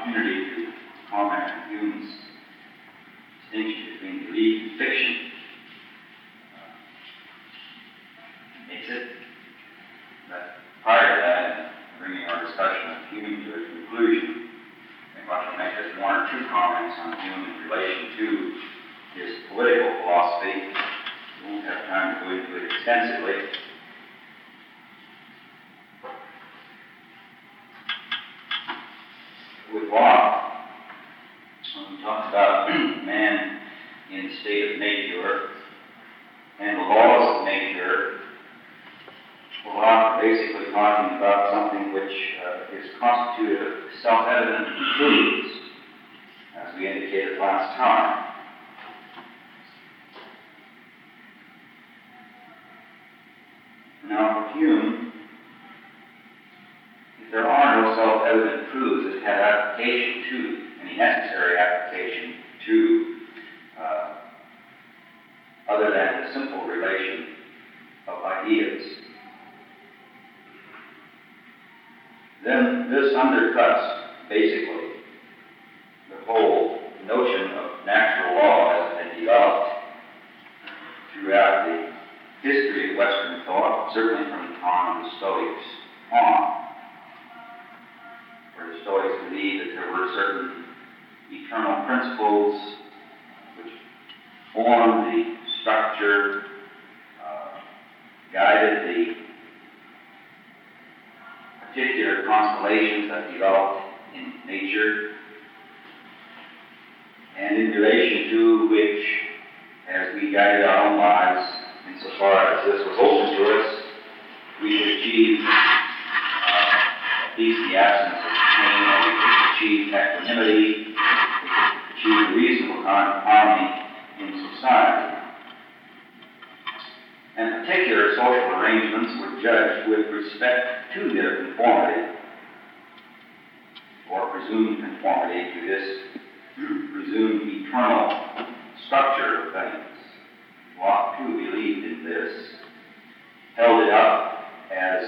opportunity to comment on Hume's distinction between belief and fiction makes it. But prior to that, bringing our discussion of Hume to a conclusion, I'd like to make just one or two comments on Hume in relation to his political philosophy. We won't have time to go into it extensively. With Locke, when we talk about man in the state of nature and the laws of nature, Locke basically talking about something which is constituted of self-evident truths, as we indicated last time. Now, for Hume, if there are no self-evident truths that have application to, any necessary application to, other than the simple relation of ideas, then this undercuts, basically, the whole notion of natural law as it had developed throughout the history of Western thought, certainly from the time of the Stoics on, where the Stoics believed that there were certain eternal principles which formed the structure, guided the particular constellations that developed in nature, and in relation to which, as we guided our own lives, insofar as this was open to us, we could achieve at least the absence of pain, or we could achieve equanimity, we could achieve a reasonable kind of harmony in society. And particular social arrangements were judged with respect to their conformity, or presumed conformity to this presumed eternal structure of things. Locke, too, believed in this, held it up as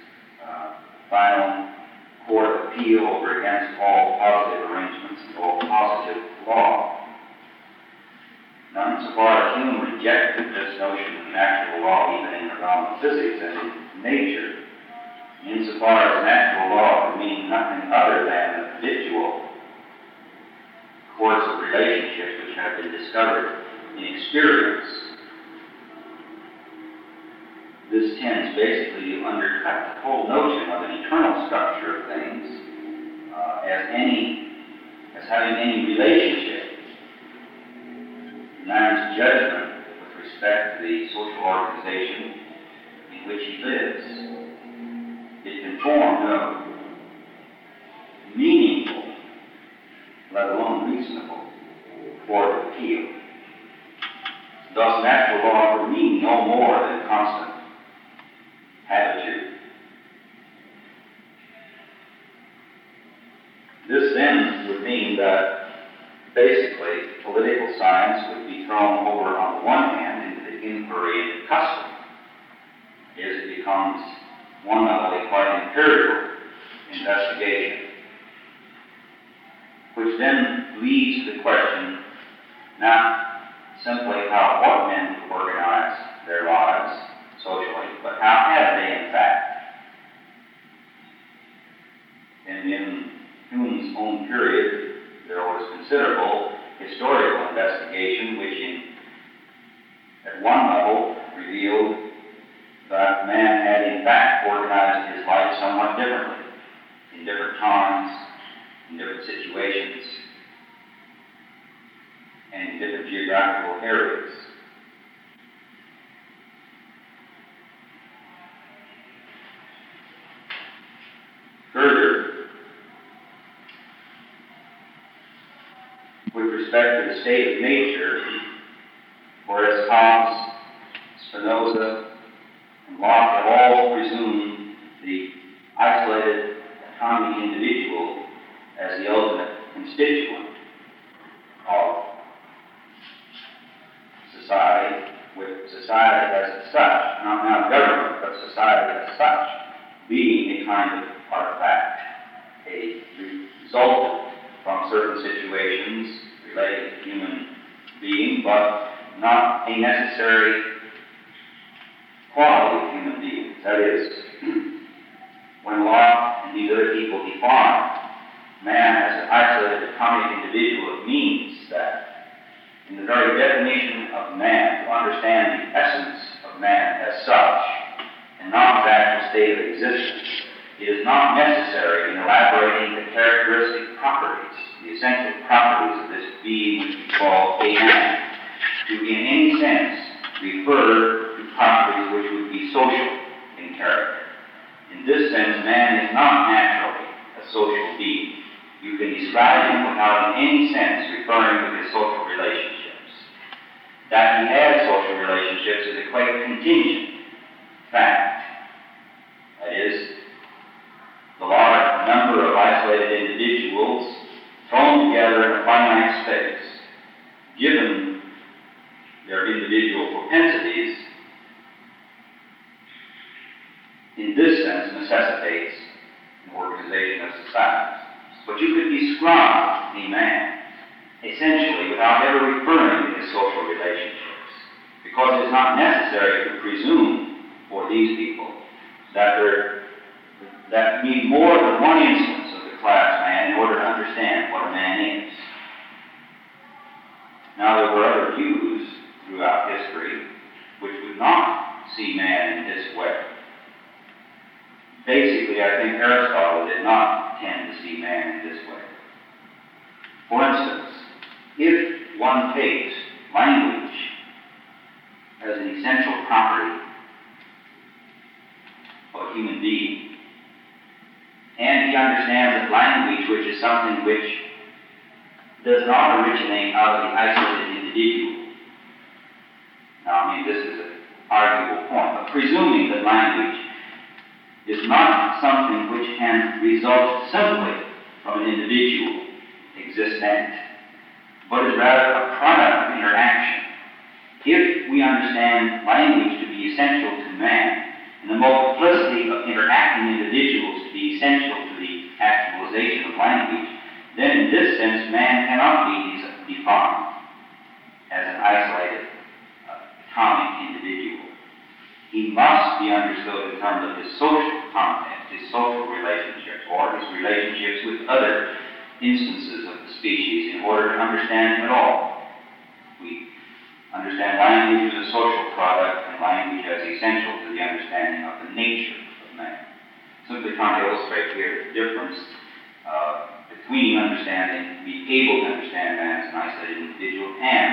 final court of appeal over against all positive arrangements and all positive law. Now, insofar as Hume rejected this notion of natural law, even in the realm of physics and in nature, insofar as natural law could mean nothing other than the habitual course of relationships which have been discovered in experience, this tends basically to undercut the whole notion of an eternal structure of things as having any relationship to man's judgment with respect to the social organization in which he lives. It can form no meaningful, let alone reasonable, court of appeal. Thus, natural law would mean no more than constant habitude. This then would mean that basically political science would be thrown over on the one hand into the inquiry into custom, as it becomes one level a quite empirical investigation, which then leads to the question not simply how what men organize their lives socially, but how have they in fact. And in Hume's own period, there was considerable historical investigation which at one level revealed that man had in fact organized his life somewhat differently, in different times, in different situations, and in different geographical areas. Further, with respect to the state of nature, whereas Hobbes, Spinoza, and Locke have all presumed the isolated autonomy individual as the ultimate constituent of society, with society as such, not government, but society as such, being a kind of artifact, a resultant certain situations related to human being, but not a necessary quality of human beings. That is, when law and these other people define man as an isolated atomic individual, it means that in the very definition of man, to understand the essence of man as such, and not his actual state of existence, it is not necessary in elaborating the characteristic properties, the essential properties of this being which we call a man, to in any sense refer to properties which would be social in character. In this sense, man is not naturally a social being. You can describe him without in any sense referring to his social relationships. That he has social relationships is a quite contingent fact. That is, the large number of isolated individuals thrown together in a finite space, given their individual propensities, in this sense necessitates an organization of societies. But you could describe a man essentially without ever referring to his social relationships, because it is not necessary to presume for these people that need more than one instance of the class man in order to understand what a man is. Now, there were other views throughout history which would not see man in this way. Basically, I think Aristotle did not tend to see man in this way. For instance, if one takes language as an essential property of a human being, and he understands that language, which is something which does not originate out of the isolated individual. Now, this is an arguable point, but presuming that language is not something which can result simply from an individual existent, but is rather a product of interaction. If we understand language to be essential to man, and the multiplicity of interacting individuals to be essential to the actualization of language, then in this sense man cannot be defined as an isolated atomic individual. He must be understood in terms of his social context, his social relationships, or his relationships with other instances of the species in order to understand him at all. We understand language as a social product and language as essential to the understanding of the nature of man. Simply trying to illustrate here the difference between being able to understand man as an isolated individual and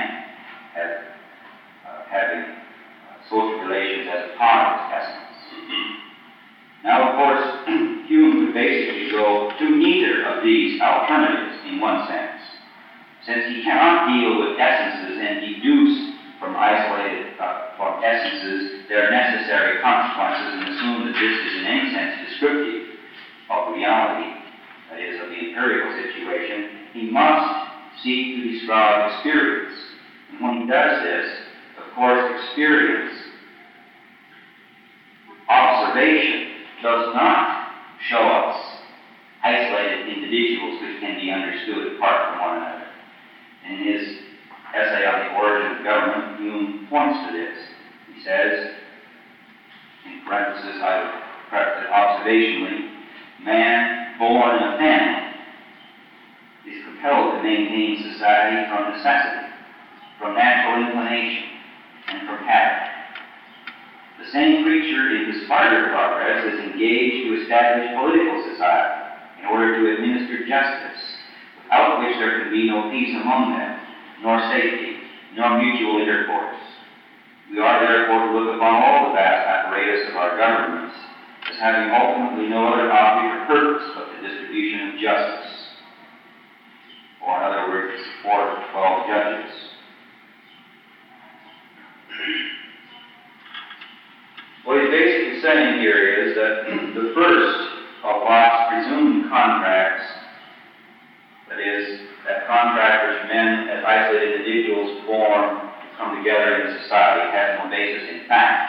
having social relations as a part of its essence. Now, of course, Hume would basically go to neither of these alternatives in one sense, since he cannot deal with essences and deduce from essences their necessary consequences and assume that this is in any sense descriptive of reality, that is, of the empirical situation. He must seek to describe experience. And when he does this, of course, experience, observation, does not show us isolated individuals which can be understood apart from one another. In his essay on the origin of government, Hume points to this. He says, in parenthesis, I would correct it observationally, man born in a family is compelled to maintain society from necessity, from natural inclination, and from habit. The same creature in his farther progress is engaged to establish political society in order to administer justice, without which there can be no peace among them, nor safety, nor mutual intercourse. We are therefore to look upon all the vast apparatus of our governments as having ultimately no other object or purpose but the distribution of justice, or in other words, the support of 12 judges. What he's basically saying here is that the first of Locke's presumed contracts, that is, that contract which men as isolated individuals form to come together in society, has no basis in fact.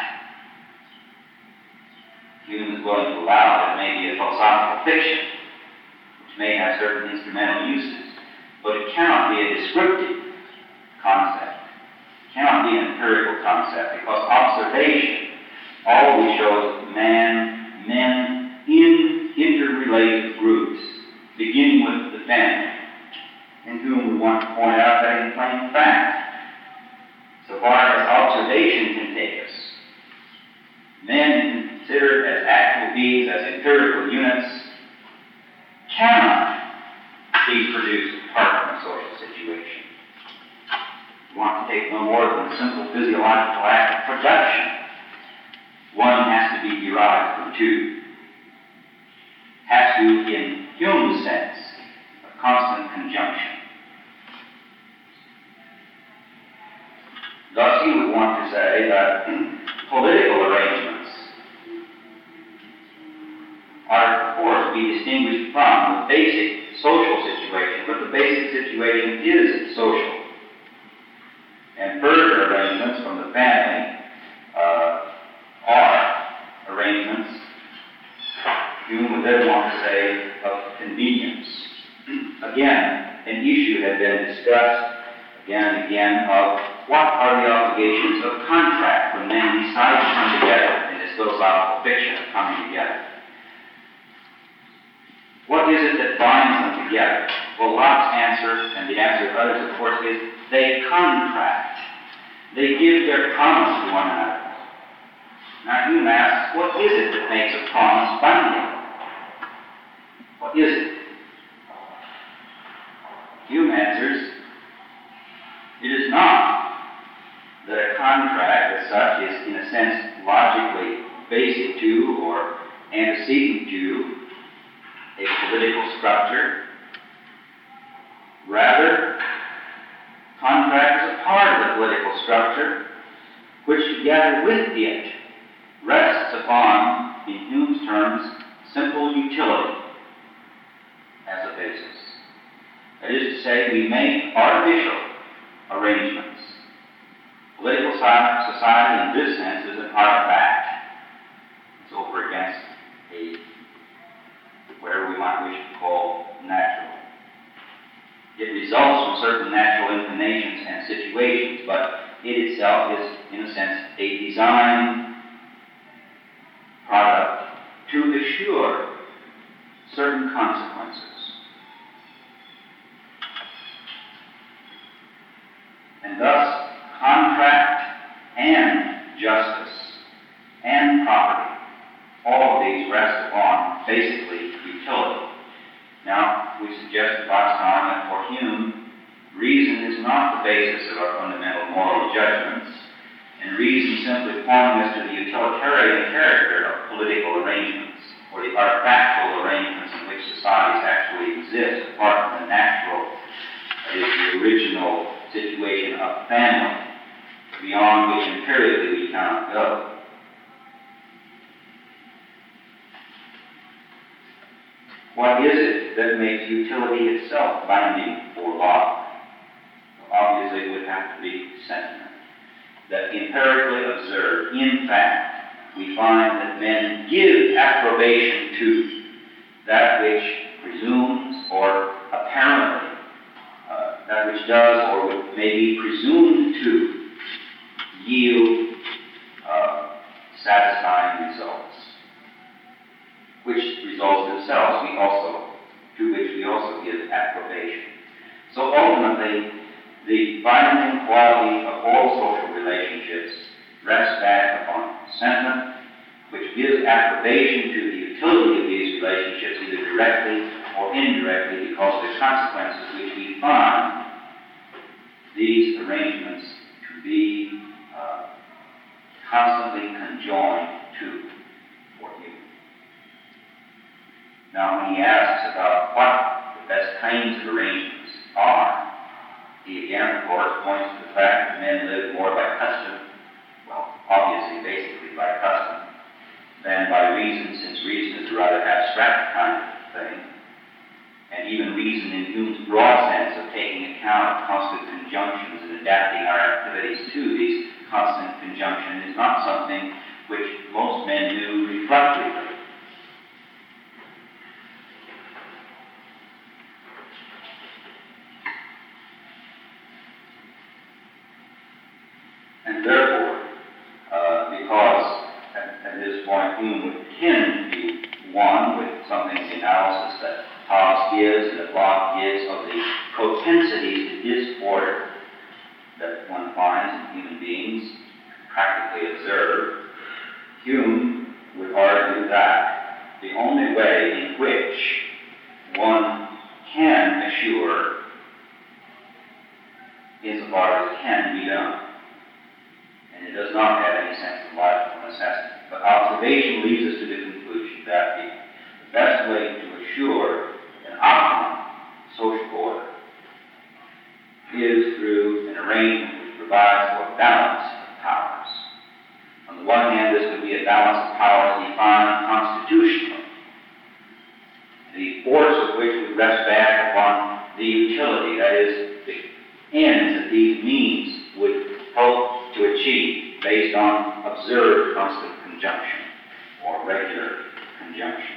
Hume is willing to allow that it may be a philosophical fiction, which may have certain instrumental uses, but it cannot be a descriptive concept. It cannot be an empirical concept, because observation always shows men in interrelated groups, beginning with the family, in whom we want to point out that in plain fact, so far as observation can take us, men considered as actual beings, as empirical units, cannot be produced apart from a social situation. We want to take no more than a simple physiological act of production. One has to be derived from two. Has to, in Hume's sense, a constant conjunction. Thus, he would want to say that political arrangements are, of course, to be distinguished from the basic social situation, but the basic situation is social. And further arrangements from the family are arrangements, Hume would then want to say, of convenience. Again, an issue had been discussed again and again of what are the obligations of contract when men decide to come together in this philosophical fiction of coming together. What is it that binds them together? Well, Locke's answer, and the answer of others, of course, is they contract. They give their promise to one another. Now, Hume asks, what is it that makes a promise binding? What is it? Hume answers, it is not that a contract as such is, in a sense, logically basic to or antecedent to a political structure. Rather, contract is a part of the political structure which, together with it, rests upon, in Hume's terms, simple utility as a basis. That is to say, we make artificial arrangements. Political society, in this sense, is an artifact. It's over against whatever we might wish to call natural. It results from certain natural inclinations and situations, but it itself is, in a sense, a design product to assure certain consequences. And thus, contract and justice and property, all of these rest upon, basically, utility. Now, we suggested last time that for Hume, reason is not the basis of our fundamental moral judgments, and reason simply pointing us to the utilitarian character of political arrangements, or the artifactual arrangements in which societies actually exist, apart from the natural, that is, the original situation of family, beyond which empirically we cannot go. What is it that makes utility itself binding for Locke? Obviously, it would have to be sentiment. That empirically observed, in fact, we find that men give approbation to that which presumes or apparently, that which does or may be presumed to yield satisfying results, which results themselves to which we also give approbation. So ultimately, the binding quality of all social relationships rests back upon sentiment, which gives approbation to the utility of these relationships, either directly or indirectly, because of the consequences which we find these arrangements to be constantly conjoined to for you. Now, when he asks about what the best kinds of arrangements are, he again, of course, points to the fact that men live more by custom, well, obviously, basically by custom, than by reason, since reason is a rather abstract kind of thing. And even reason in Hume's broad sense of taking account of constant conjunctions and adapting our activities to these constant conjunctions is not something which most men do reflectively. And therefore, because at this point Hume would tend to be one with something in the analysis that Hobbes gives and that Locke gives of the propensities to disorder that one finds in human beings, practically observed, Hume would argue that the only way in which one can assure insofar as it can be done, and it does not have any sense of logical necessity. But observation leads us to the conclusion that the best way to assure an optimum social order is through an arrangement which provides for a balance of powers. On the one hand, this would be a balance of powers defined constitutionally, the force of which would rest back upon the utility, that is, the ends that these means would help to achieve based on observed constant conjunction or regular conjunction.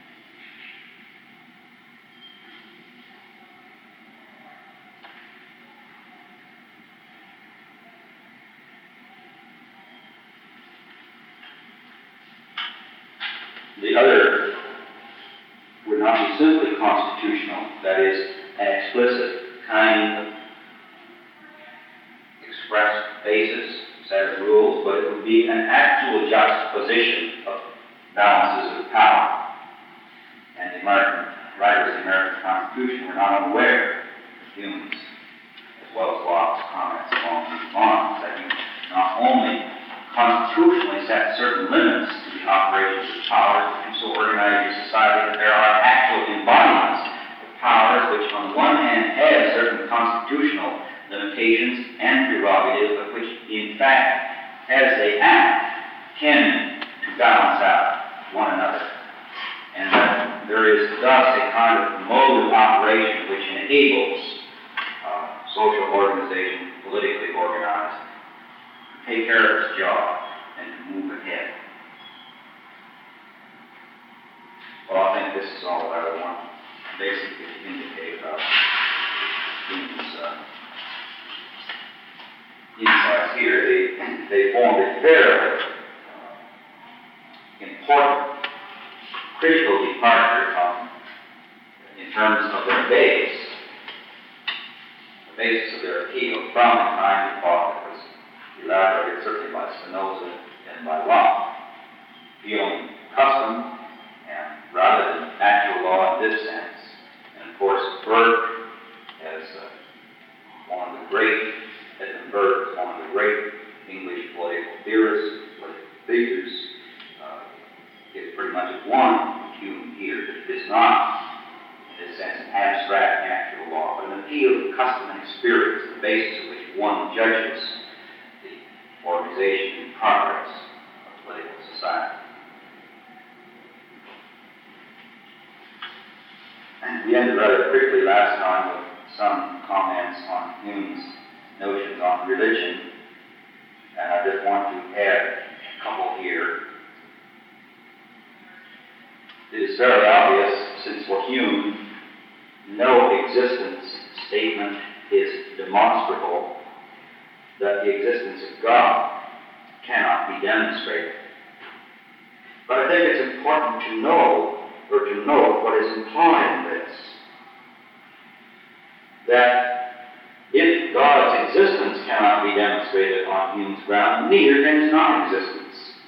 The other would not be simply constitutional, that is, an explicit kind of expressed basis, set of rules, but it would be an actual juxtaposition of balances of power. And the American writers of the American Constitution were not unaware of Hume's, as well as Locke's comments along these lines, that you not only constitutionally set certain limits to the operations of power, and so organize your society that there are actual embodiments of powers which on one hand have certain constitutional limitations and prerogatives, but which in fact, as they act, tend to balance out one another. And that there is thus a kind of mode of operation which enables social organization, politically organized, to take care of its job and to move ahead. Well, I think this is all that I would want basically to indicate about Hume's insights here. They formed a very important, critical departure in terms of their base, the basis of their appeal, from the kind of thought that was elaborated certainly by Spinoza and by Locke, feeling custom and rather than natural law in this sense. And of course, Burke, as one of the great, Edmund Burke, as one of the great English political theorists, political figures, is pretty much at one with Hume here. That it is not, in this sense, an abstract natural law, but an appeal to custom and experience, the basis of which one judges the organization and progress of political society. And we ended rather quickly last time with some comments on Hume's notions on religion, and I just want to add a couple here. It is very obvious, since for Hume, no existence statement is demonstrable, that the existence of God cannot be demonstrated. But I think it's important to know, or to note what is implied in this. That if God's existence cannot be demonstrated on Hume's ground, neither can his non-existence.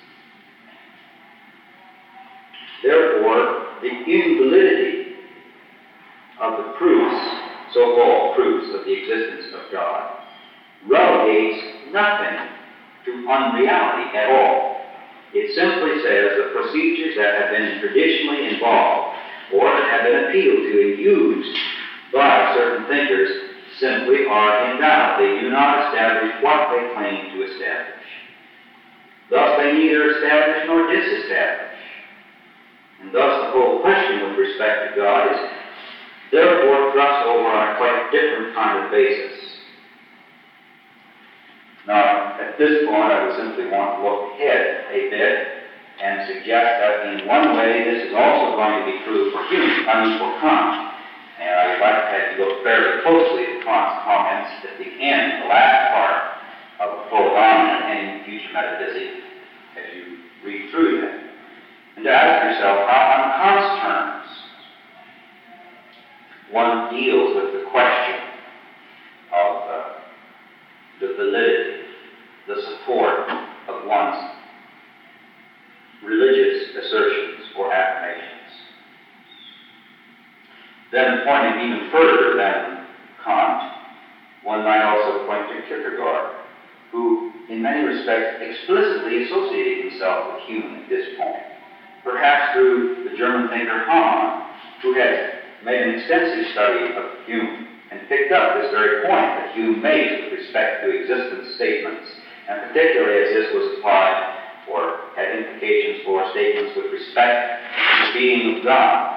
Therefore, the invalidity of the proofs, so-called proofs of the existence of God, relegates nothing to unreality at all. It simply says the procedures that have been traditionally involved or that have been appealed to and used by certain thinkers simply are invalid. They do not establish what they claim to establish. Thus, they neither establish nor disestablish. And thus, the whole question with respect to God is therefore thrust over on a quite different kind of basis. Now, at this point, I would simply want to look ahead a bit and suggest that in one way this is also going to be true for Hume, for Kant. And I would like to have you look very closely at Kant's comments at the end, the last part of the full dominant one deals with the question of the validity, the support of one's religious assertions or affirmations. Then pointing even further than Kant, one might also point to Kierkegaard, who in many respects explicitly associated himself with Hume at this point, perhaps through the German thinker Hamann, who had made an extensive study of Hume and picked up this very point that Hume made with respect to existence statements, and particularly as this was applied or had implications for statements with respect to the being of God.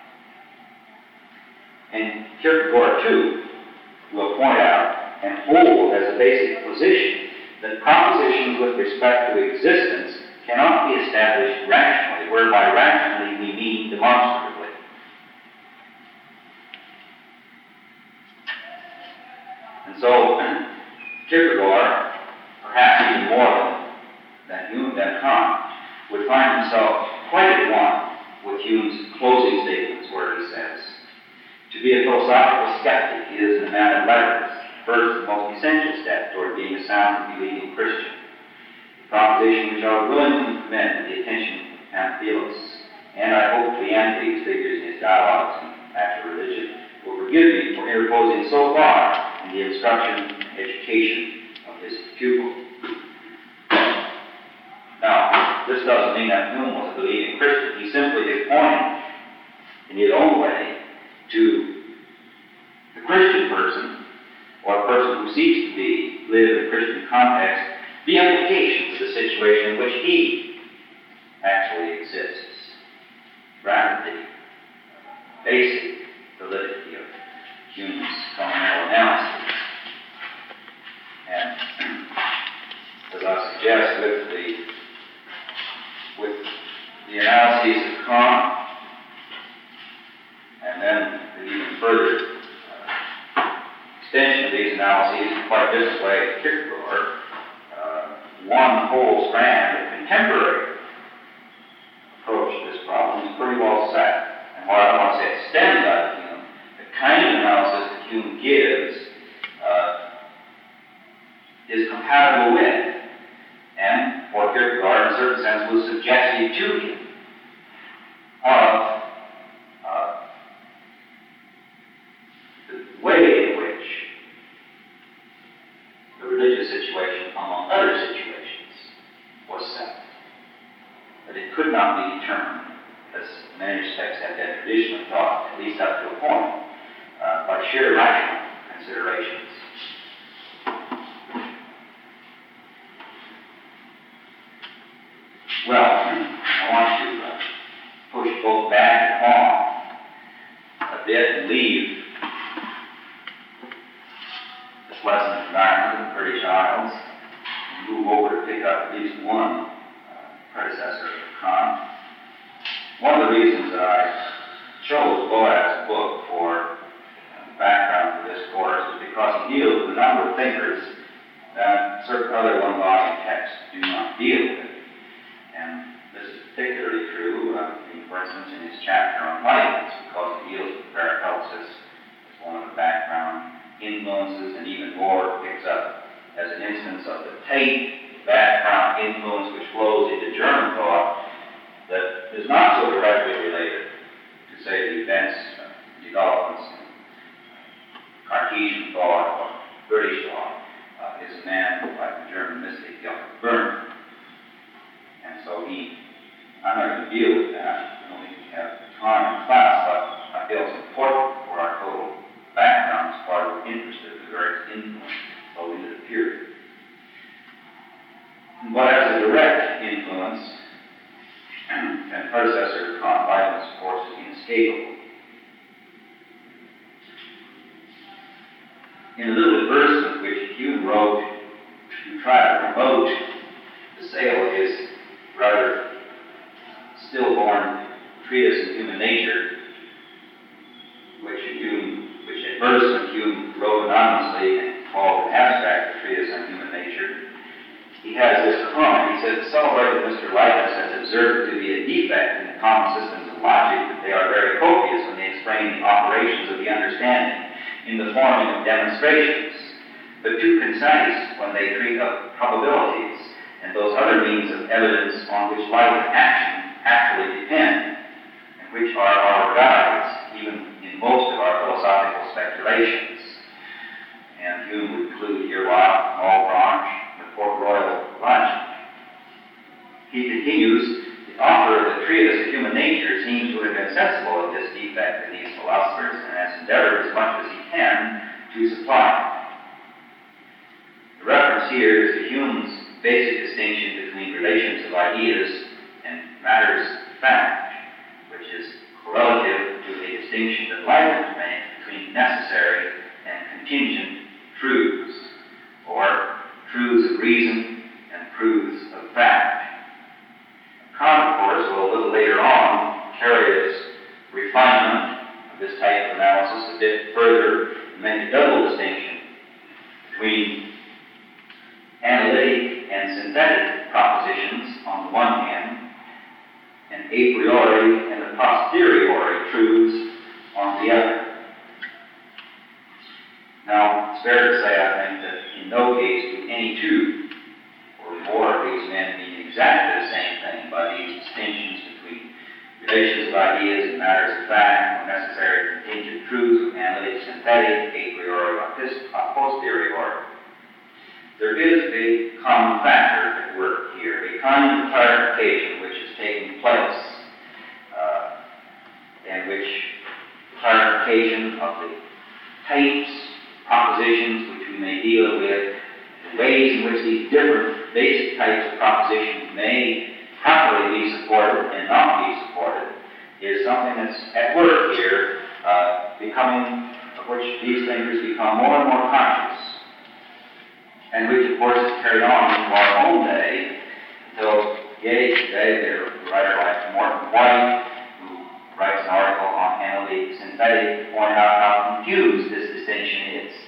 And Kierkegaard, too, will point out and hold as a basic position that propositions with respect to existence cannot be established rationally, whereby rationally we mean demonstratively. And so, Kierkegaard, perhaps even more than Hume, than Kant, would find himself quite at one with Hume's closing statements where he says, "To be a philosophical skeptic is, in a man of letters, first the most essential step toward being a sound and believing Christian. A proposition which I would willingly commend to the attention of Pamphilus, and I hope Leontides figures in his dialogues in Natural Religion, will forgive me for interposing so far in the instruction and education of his pupil." Now, this doesn't mean that Hume was a believing Christian. He simply is pointing in his own way to the Christian person, or a person who seeks to live in a Christian context, the implications of the situation in which he actually exists, rather than the basic validity of Hume's fundamental analysis. And as I suggest, with the analyses of Kant, and then the even further extension of these analyses, quite this way, Kierkegaard, one whole strand of contemporary approach to this problem is pretty well set. And while I don't want to say extend out of Hume, the kind of analysis that Hume gives is compatible with, and for Kierkegaard, in a certain sense, was suggestive to him of the way in which the religious situation, among other situations, was set. But it could not be determined, as in many respects had been traditionally thought, at least up to a point, by sheer rational considerations. Well, I want to push both back and on a bit and leave this pleasant environment of British Isles and move over to pick up at least one predecessor of Kant. One of the reasons that I chose Boaz's book for background for this course is because he deals with a number of thinkers that certain other one-volume texts do not deal with. And this is particularly true, for instance, in his chapter on Leibniz, because he deals with Paracelsus as one of the background influences, and even more picks up as an instance of the Tate background influence which flows into German thought that is not so directly related to, say, the events, developments in Cartesian thought or British thought, is a man like the German mystic Gottfried Werner. And so I'm not going to deal with that. I don't think we have time in class, but I feel it's important for our total background as far as we're interested in the various influences flowing into the period. But as a direct influence, and predecessor of Kant, Leibniz, of course, is inescapable. In a little advertisement which Hume wrote to try to promote the sale of his rather stillborn treatise on human nature, which advertisement Hume wrote anonymously and called an abstract treatise on human nature, he has this comment. He says, "Celebrated Mr. Leibniz has observed to be a defect in the common systems of logic that they are very copious when they express explain the operations of the understanding in the forming of demonstrations, but too concise when they treat of probabilities and those other means of evidence on which life and action actually depend, and which are our guides, even in most of our philosophical speculations. And Hume would include here Locke, Malebranche, the Port Royal logic. He continues, the author of the treatise of human nature seems to have been sensible of this defect in these philosophers and has endeavored as much as he can to supply it. The reference here is to Hume's basic distinction between relations of ideas and matters of fact, which is correlative to the distinction that Leibniz made between necessary and contingent truths, or truths of reason and truths of fact. Kant, of course, will a little later on carry his refinement of this type of analysis a bit further and make a double distinction between analytic and synthetic propositions on the one hand, and a priori and a posteriori truths on the other. Now, it's fair to say, I think, that in no case do any two or more of these men mean exactly the same thing by these distinctions between relations of ideas and matters of fact, or necessary and contingent truths, analytic, synthetic, a priori, a posteriori. There is a common factor at work here, a kind of clarification which is taking place, in which clarification of the types, propositions which we may deal with, the ways in which these different basic types of propositions may properly be supported and not be supported, is something that's at work here, of which these thinkers become more and more conscious, and which, of course, is carried on into our own day, until today, there's a writer like Morton White, who writes an article on analytic synthetic to point out how confused this distinction is.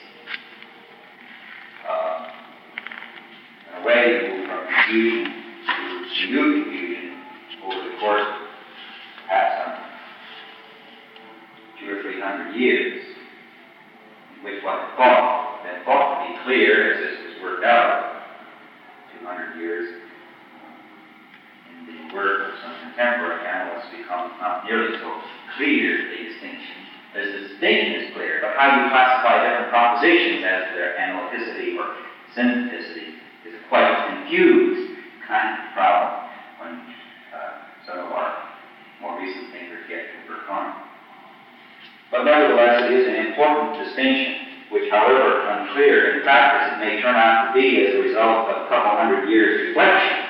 In a way, we move from confusion to new confusion over the course of perhaps 200 or 300 years, in which what had thought to be clear as this was worked out 200 years in the work of some contemporary analysts becomes not nearly so clear a distinction as the distinction is clear, but how you classify different propositions as to their analyticity or syntheticity is a quite confused kind of problem when some of our more recent thinkers get to work on. But nevertheless, it is an important distinction, which, however unclear in practice it may turn out to be as a result of a couple hundred years' reflection,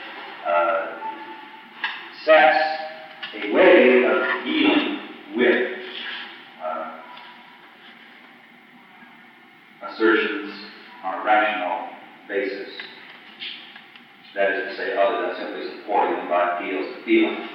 sets a way of dealing with assertions on a rational basis. That is to say, other than simply supporting them by appeals to feeling.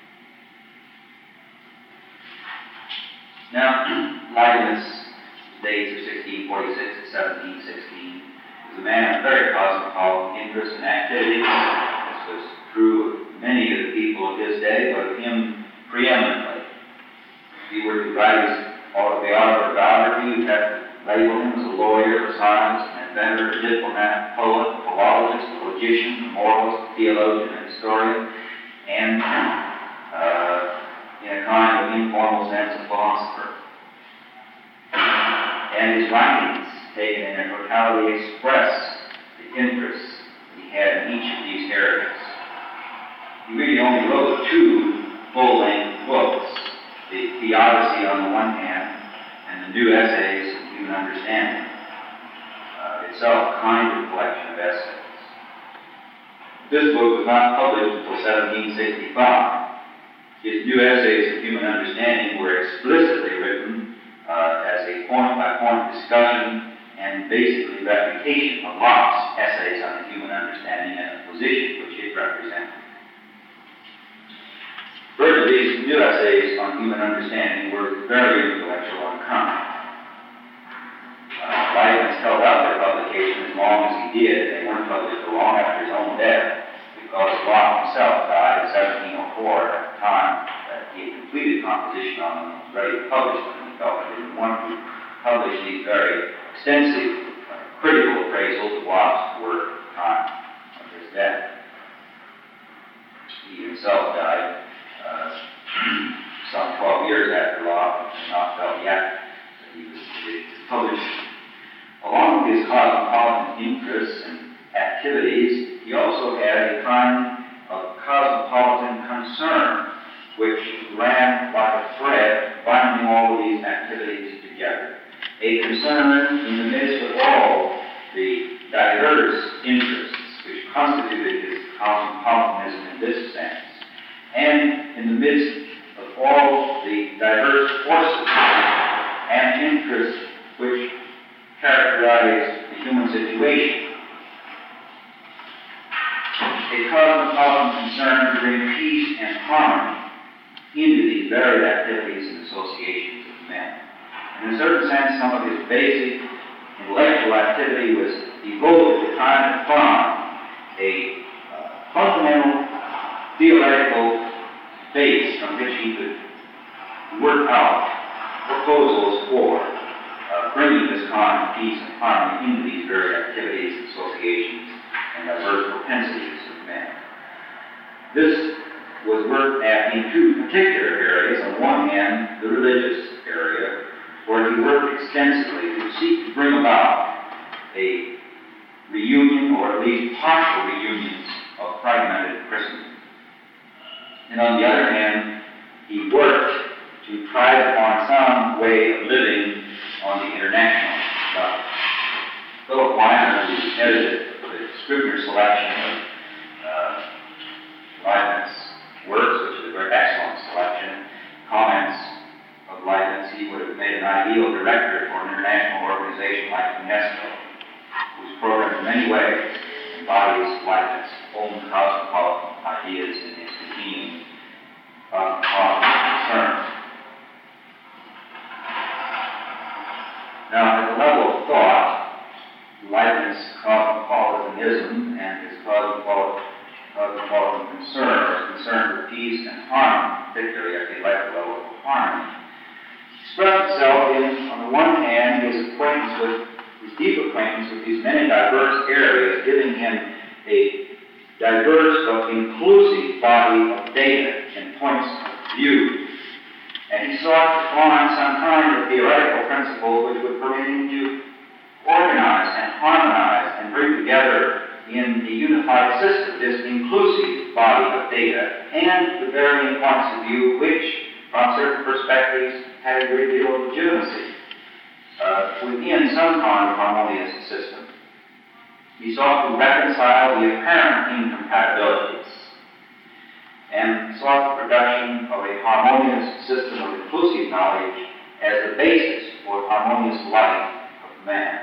Now, Leibniz, dates of 1646 to 1716, was a man of very cosmopolitan interest and activity. This was true of many of the people of his day, but of him preeminently. If you were to write his autobiography, you'd have to label him as a lawyer, a scientist, an inventor, a diplomat, poet, a philologist, a logician, a moralist, a theologian, a historian, and in a kind of informal sense, a philosopher. And his writings, taken in their totality, express the interests he had in each of these areas. He really only wrote two full-length books, the Theodicy on the one hand, and the New Essays of Human Understanding, itself a kind of collection of essays. This book was not published until 1765. His New Essays of Human Understanding were explicitly written as a point-by-point discussion and basically refutation of Locke's essays on the human understanding and the position which it represented. Further, these new essays on human understanding were very influential on Kant. Leibniz held out their publication as long as he did. They weren't published till long after his own death, because Locke himself died in 1704 at the time that he had completed composition on them ready to publish them. He felt I didn't want to publish these very extensive critical appraisals of Locke's work at the time of his death. He himself died some 12 years after Locke, and not felt yet that he was ready to publish. Along with his cosmopolitan interests and activities, he also had a kind of cosmopolitan concern, which ran like a thread binding all of these activities together. A concern in the midst of all the diverse interests which constituted his cosmopolitanism in this sense, and in the midst of all the diverse forces and interests which characterize the human situation. A cosmopolitan concern to bring peace and harmony into these varied activities and associations of men. In a certain sense, some of his basic intellectual activity was devoted to trying to find a fundamental theoretical base from which he could work out proposals for bringing this kind of peace and harmony into these varied activities, associations, and diverse propensities of men. This was worked at in two particular areas. On one hand, the religious area, where he worked extensively to seek to bring about a reunion, or at least partial reunions, of fragmented Christendom. And on the other hand, he worked to try to find some way of living on the international level. Philip Weiner, who edited the Scribner selection of Leibniz's works, which is a very excellent selection, comments of Leibniz, he would have made an ideal director for an international organization like UNESCO, whose program in many ways embodies Leibniz's own cosmopolitan ideas and his continuing cosmopolitan concerns. Now, at the level of thought, Leibniz's cosmopolitanism and his cosmopolitan concern, or concern for peace and harmony, particularly at the level of harmony, expressed itself in, on the one hand, his deep acquaintance with these many diverse areas, giving him a diverse but inclusive body of data and points of view. And he sought to find some kind of theoretical principle which would permit him to organize and harmonize and bring together in a unified system this inclusive body of data and the varying points of view which, from certain perspectives, had a great deal of legitimacy within some kind of harmonious system. He sought to reconcile the apparent incompatibilities and sought the production of a harmonious system of inclusive knowledge as the basis for the harmonious life of man.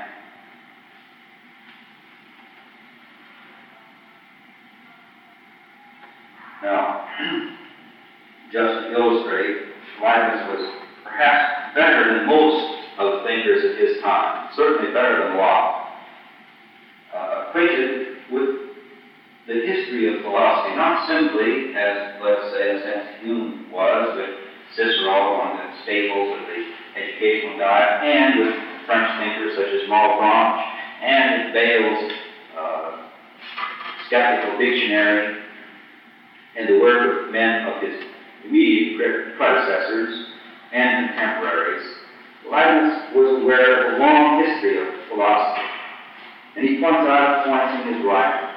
Now, just to illustrate, Leibniz was perhaps better than most of the thinkers of his time, certainly better than Locke, acquainted with the history of philosophy, not simply, as, let's say, in a sense, Hume was, with Cicero, one of the staples of the educational diet, and with French thinkers such as Malebranche, and Bayle's Skeptical Dictionary, and the work of men of his immediate predecessors and contemporaries. Leibniz was aware of a long history of philosophy, and he points out at points in his writing,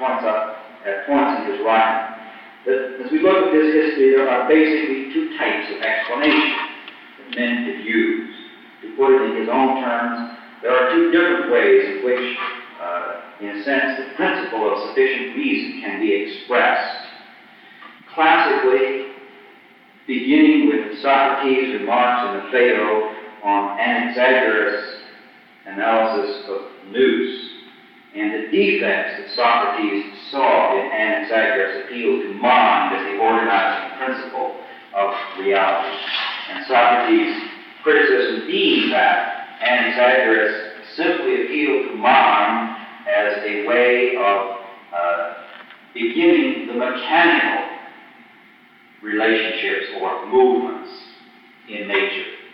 that as we look at this history, there are basically two types of explanation that men could use. To put it in his own terms, there are two different ways in which, in a sense, the principle of sufficient reason can be expressed. Classically, beginning with Socrates' remarks in the Phaedo on Anaxagoras' analysis of nous, and the defects that Socrates saw in Anaxagoras' appeal to mind as the organizing principle of reality. And Socrates' criticism being that Anaxagoras simply appealed to mind as a way of beginning the mechanical relationships or movements in nature.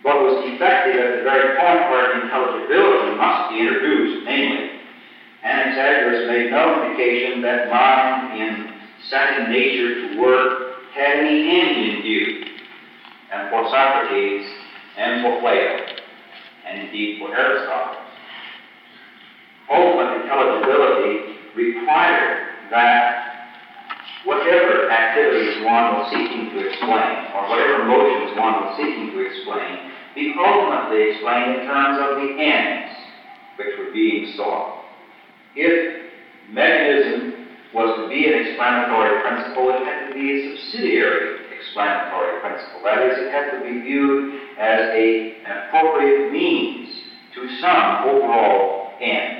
what was defective at the very point where intelligibility must be introduced, namely, Anaxagoras made no indication that mind in setting nature to work had any end in view, and for Socrates, and for Plato, and indeed for Aristotle. Ultimate intelligibility required that whatever activities one was seeking to explain, or whatever motions one was seeking to explain, be ultimately explained in terms of the ends which were being sought. If mechanism was to be an explanatory principle, it had to be a subsidiary explanatory principle. That is, it had to be viewed as an appropriate means to some overall end.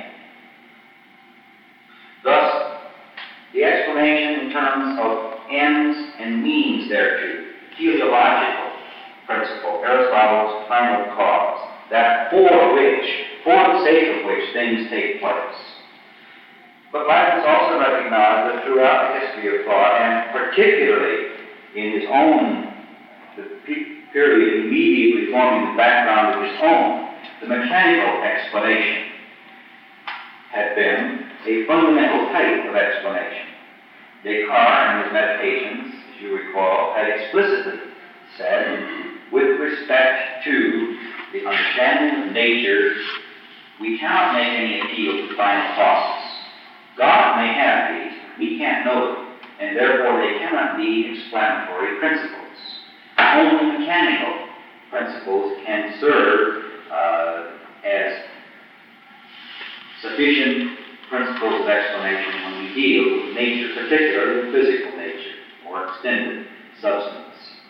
Thus, the explanation in terms of ends and means thereto, teleological principle, Aristotle's final cause, that for the sake of which things take place. But Leibniz also recognized that throughout the history of thought, and particularly in his own, the period immediately forming the background of his own, the mechanical explanation had been a fundamental type of explanation. Descartes, in his Meditations, as you recall, had explicitly said, with respect to the understanding of nature, we cannot make any appeal to final causes. God may have these, we can't know them, and therefore they cannot be explanatory principles. Only mechanical principles can serve as sufficient principles of explanation when we deal with nature, particularly physical nature, or extended substance.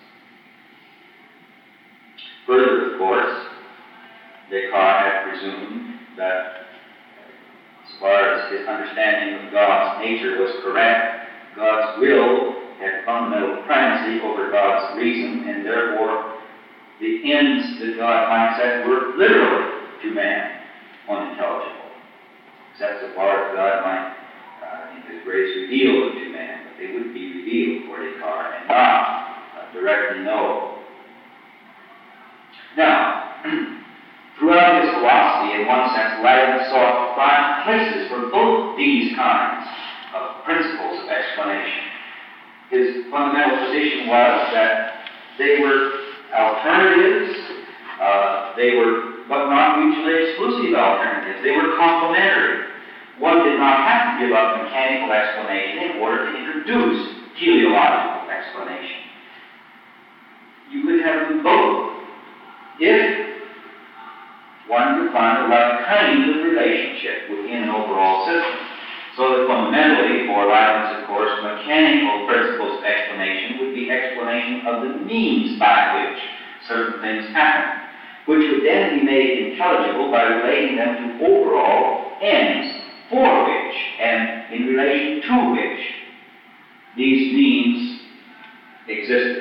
Further, of course, Descartes had presumed that as far as his understanding of God's nature was correct, God's will had fundamental primacy over God's reason, and therefore the ends that God might set were literally to man unintelligible, except so far as God might, in his grace, reveal them to man, but they would be revealed for Descartes and not directly knowable. Now, throughout his philosophy, in one sense, Leibniz sought to find places for both these kinds of principles of explanation. His fundamental position was that they were alternatives, but not mutually exclusive alternatives. They were complementary. One did not have to give up mechanical explanation in order to introduce teleological explanation. You could have them both if one could find the right kind of relationship within an overall system. So that fundamentally, for Leibniz, of course, mechanical principles of explanation would be explanation of the means by which certain things happen, which would then be made intelligible by relating them to overall ends for which, and in relation to which, these means existed.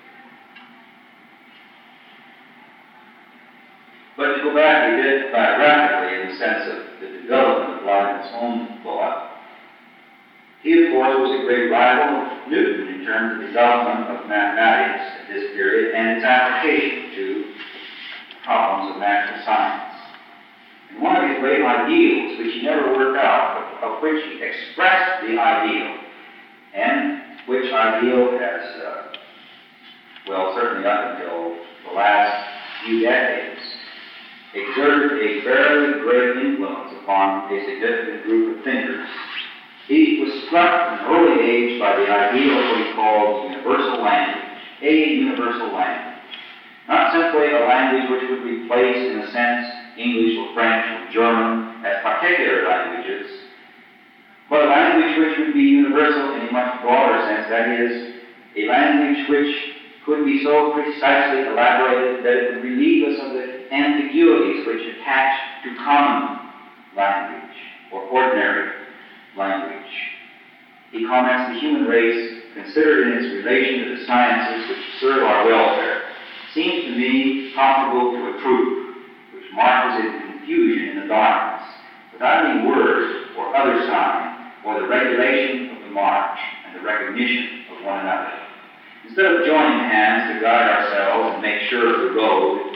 But to go back a bit biographically in the sense of the development of Leibniz's own thought, he, of course, was a great rival of Newton in terms of the development of mathematics at this period and its application to problems of natural science. And one of his great ideals, which he never worked out, but of which he expressed the ideal, and which ideal has, certainly up until the last few decades, exerted a very great influence upon a significant group of thinkers. He was struck at an early age by the idea of what he called universal language, a universal language. Not simply a language which would replace, in a sense, English or French or German as particular languages, but a language which would be universal in a much broader sense, that is, a language which could be so precisely elaborated that it would relieve us of the ambiguities which attach to common language or ordinary language. He comments the human race, considered in its relation to the sciences which serve our welfare, seems to me comparable to a troop which marches in confusion in the darkness, without any word or other sign, or the regulation of the march and the recognition of one another. Instead of joining hands to guide ourselves and make sure of the road,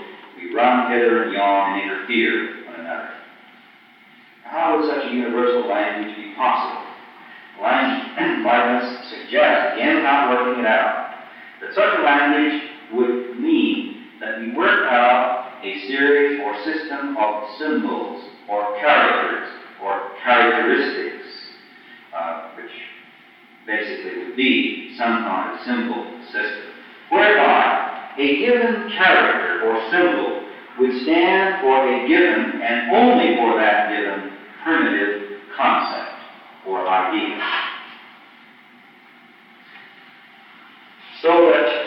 We run hither and yon and interfere with one another. How would such a universal language be possible? Leibniz suggests, again not working it out, that such a language would mean that we work out a series or system of symbols or characters or characteristics, which basically would be some kind of symbol system, whereby a given character or symbol would stand for a given and only for that given primitive concept or idea. So that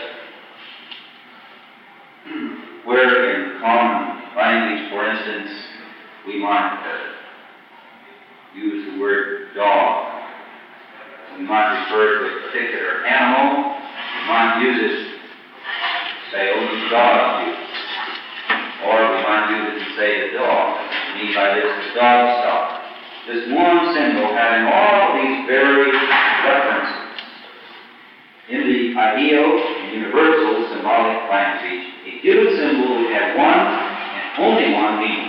where in common language, for instance, we might use the word dog, we might refer to a particular animal, we might use it, say, only dog use. Or we might use it to say the dog. We mean by this the dog star. This one symbol having all of these varied references. In the ideal and universal symbolic language, a given symbol would have one and only one meaning.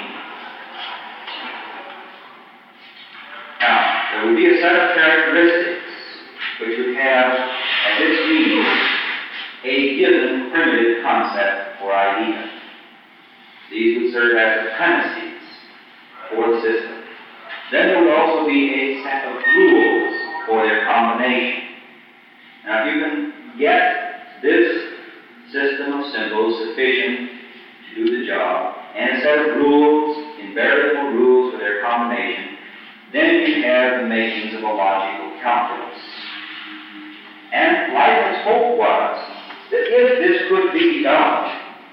Now, there would be a set of characteristics which would have as its meaning a given primitive concept or idea. These would serve as appendices for the system. Then there would also be a set of rules for their combination. Now, if you can get this system of symbols sufficient to do the job, and a set of rules, invariable rules for their combination, then you have the makings of a logical calculus. And Leibniz's hope was that if this could be developed,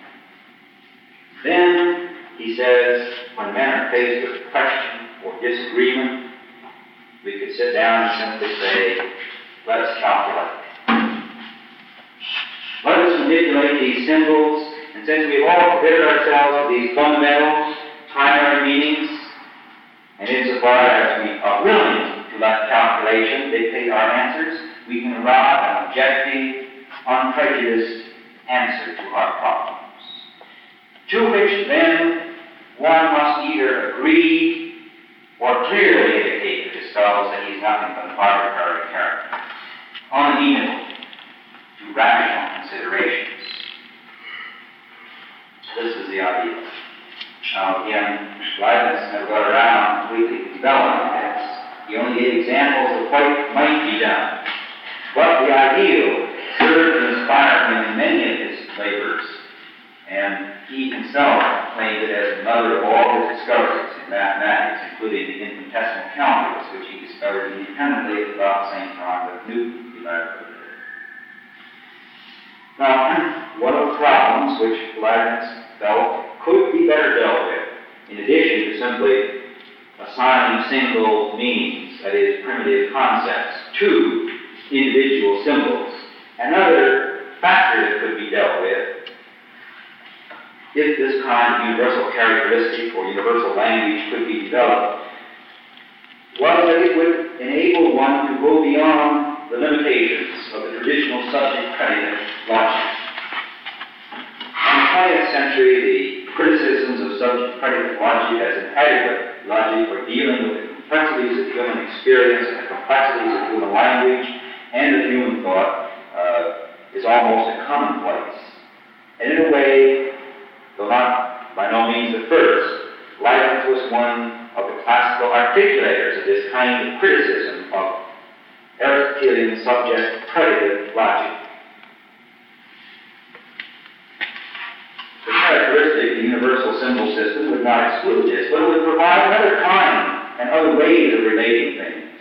then, he says, when men are faced with question or disagreement, we could sit down and simply say, let us calculate. Let us manipulate these symbols, and since we've all committed ourselves to these fundamental, primary meanings, and insofar as we are willing to let calculation dictate our answers, we can arrive at an objective, unprejudiced answer to our problems. To which then one must either agree or clearly indicate to his fellows that he is nothing but an arbitrary character, unamenable to rational considerations. This is the ideal. Now again, Leibniz never got around completely developing this. He only gave examples of what might be done. But the ideal served to inspire him in many of his labors, and he himself claimed it as the mother of all his discoveries in mathematics, including the infinitesimal calculus, which he discovered independently at about the same time that Newton elaborated. Now, one of the problems which Leibniz felt could be better dealt with, in addition to simply assigning single meanings, that is, primitive concepts, to individual symbols, another factor that could be dealt with, if this kind of universal characteristic or universal language could be developed, was that it would enable one to go beyond the limitations of the traditional subject-predicate logic. In the 20th century, the criticisms of subject-predicate logic as inadequate logic for dealing with the complexities of human experience and the complexities of human language and of human thought is almost a commonplace. And in a way, though not by no means the first, Leibniz was one of the classical articulators of this kind of criticism of Aristotelian subject-predicate logic. The characteristic of the universal symbol system would not exclude this, but it would provide another kind and other ways of relating things.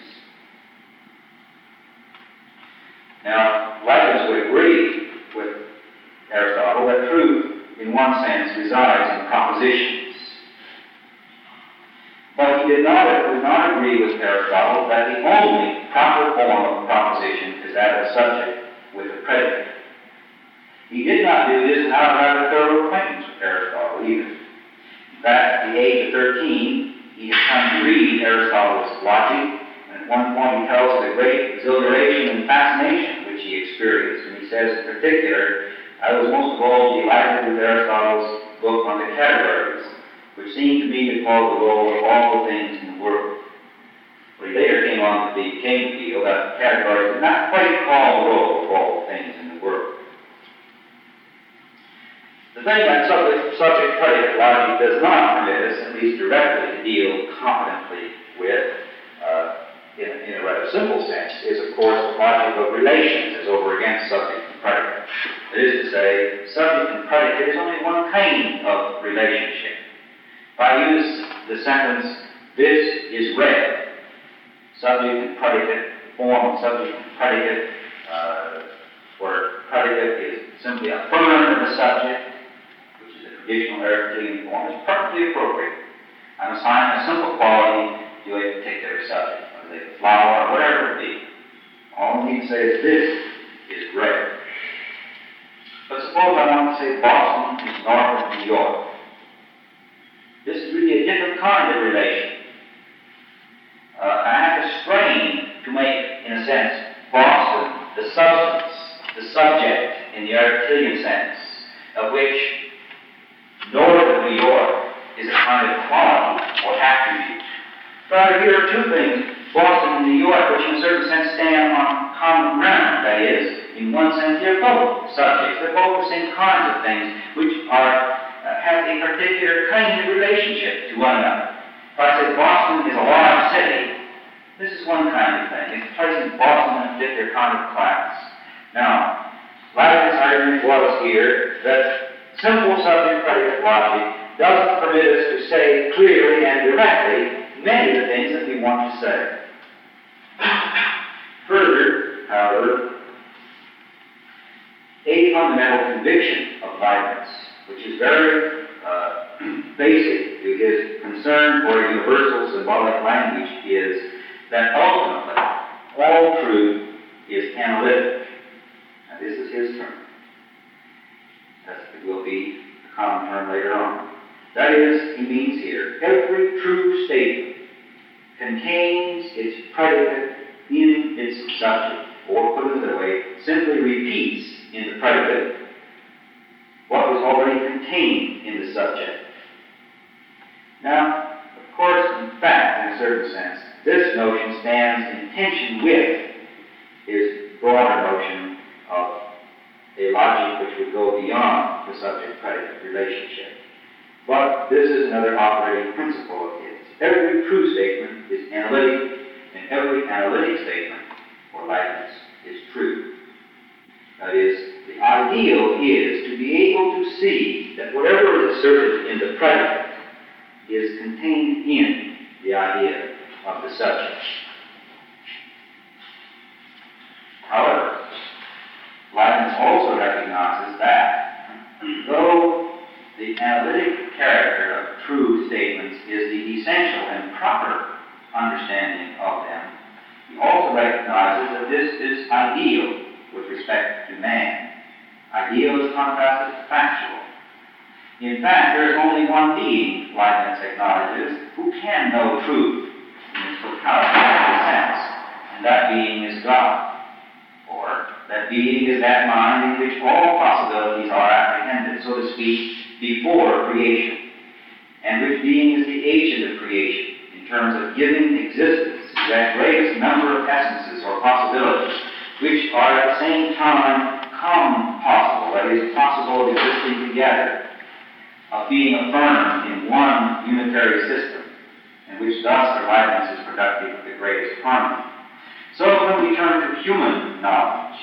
Now, Leibniz would agree with Aristotle that truth, in one sense, resides in propositions. But he would not agree with Aristotle that the only proper form of a proposition is that of a subject with a predicate. He did not do this without a rather thorough acquaintance with Aristotle either. In fact, at the age of 13, he had come to read Aristotle's logic, and at one point he tells of the great exhilaration and fascination which he experienced. And he says in particular, I was most of all delighted with Aristotle's book on the categories, which seemed to me to call the role of all the things in the world. But he later came to feel that categories did not quite call the role of all the things in the world. The thing that subject predicate logic does not permit us, at least directly, to deal competently with, in a rather simple sense, is of course the logic of relations as over against subject and predicate. That is to say, subject and predicate is only one kind of relationship. If I use the sentence, "This is red," subject and predicate, form of subject and predicate, where predicate is simply affirmed of the subject, which is a traditional Aristotelian form, is perfectly appropriate. I'm assigning a simple quality to a particular subject, whether it's a flower or whatever it be. All I need to say is, "This is red." But suppose I want to say Boston is north of New York. This is really a different kind of relation. I have to strain to make, in a sense, Boston the substance, the subject in the Aristotelian sense, of which north of New York is a kind of quality or attribute. But here are two things, Boston and New York, which in a certain sense stand on common ground. That is, in one sense, they're both subjects. They're both the same kinds of things, which have a particular kind of relationship to one another. If I say Boston is a large city, this is one kind of thing. It's placing Boston in a particular kind of class. Now, Leibniz's argument was here that simple subject-predicate logic doesn't permit us to say clearly and directly many of the things that we want to say. Further, however, a fundamental conviction of Leibniz, which is very basic to his concern for universal symbolic language, is that ultimately all truth is analytic. And this is his term. That will be a common term later on. That is, he means here, every true statement contains its predicate in its subject, or put it another way, simply repeats in the predicate what was already contained in the subject. Now, of course, in fact, in a certain sense, this notion stands in tension with his broader notion of a logic which would go beyond the subject-predicate relationship. But this is another operating principle of his. Every true statement is analytic, and every analytic statement, for Leibniz, is true. That is, the ideal is to be able to see that whatever is asserted in the predicate is contained in the idea of the subject. However, Leibniz also recognizes that though the analytic character of true statements is the essential and proper understanding of them, he also recognizes that this is ideal with respect to man. Ideal is contrasted to factual. In fact, there is only one being, Leibniz acknowledges, who can know truth in its totality sense, and that being is God. Or, that being is that mind in which all possibilities are apprehended, so to speak, before creation, and which being is the agent of creation, in terms of giving existence to that greatest number of essences or possibilities, which are at the same time possible, that is, possible of existing together, of being affirmed in one unitary system, and which thus for Leibniz is productive of the greatest harmony. So when we turn to human knowledge,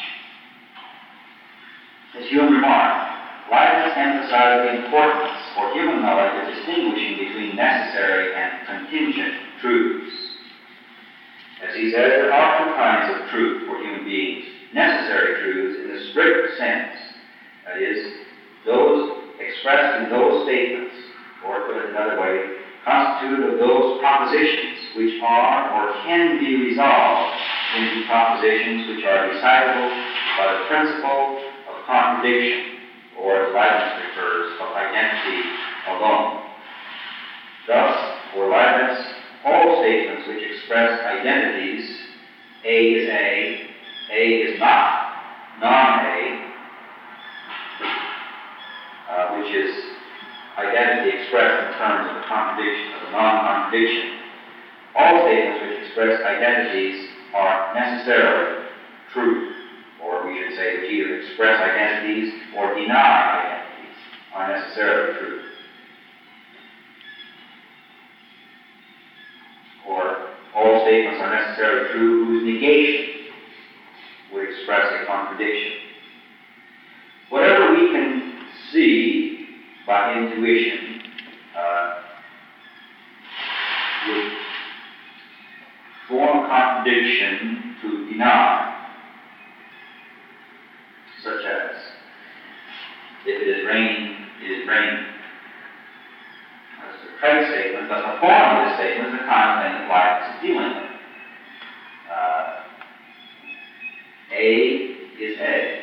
as Hume remarked, Leibniz emphasized the importance for human knowledge of distinguishing between necessary and contingent truths. As he says, there are two kinds of truth for human beings. Necessary truths in the strict sense, that is, those expressed in those statements, or put it another way, constituted of those propositions which are or can be resolved into propositions which are decidable by the principle of contradiction, or as Leibniz refers, of identity alone. Thus, for Leibniz, all statements which express identities, A is A is not, non-A, which is identity expressed in terms of a contradiction, of a non-contradiction. All statements which express identities are necessarily true, or we should say which either express identities or deny identities are necessarily true. Or all statements are necessarily true whose negation would express a contradiction. Whatever we can see by intuition would form a contradiction to deny, such as, if it is raining, it is raining. That's a trade statement, but the form of this statement is the kind of thing that life is dealing with. A is A.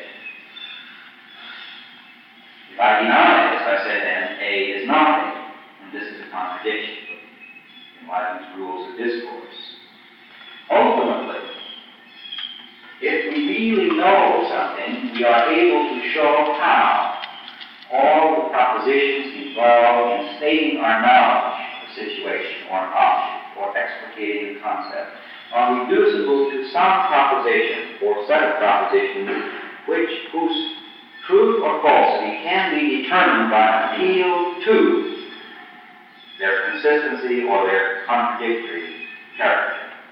If I deny this, I say then A is not A, and this is a contradiction in Leibniz's rules of discourse. Ultimately, if we really know something, we are able to show how all the propositions involved in stating our knowledge of a situation or an object or explicating a concept are reducible to some proposition or set of propositions whose truth or falsity can be determined by appeal to their consistency or their contradictory character.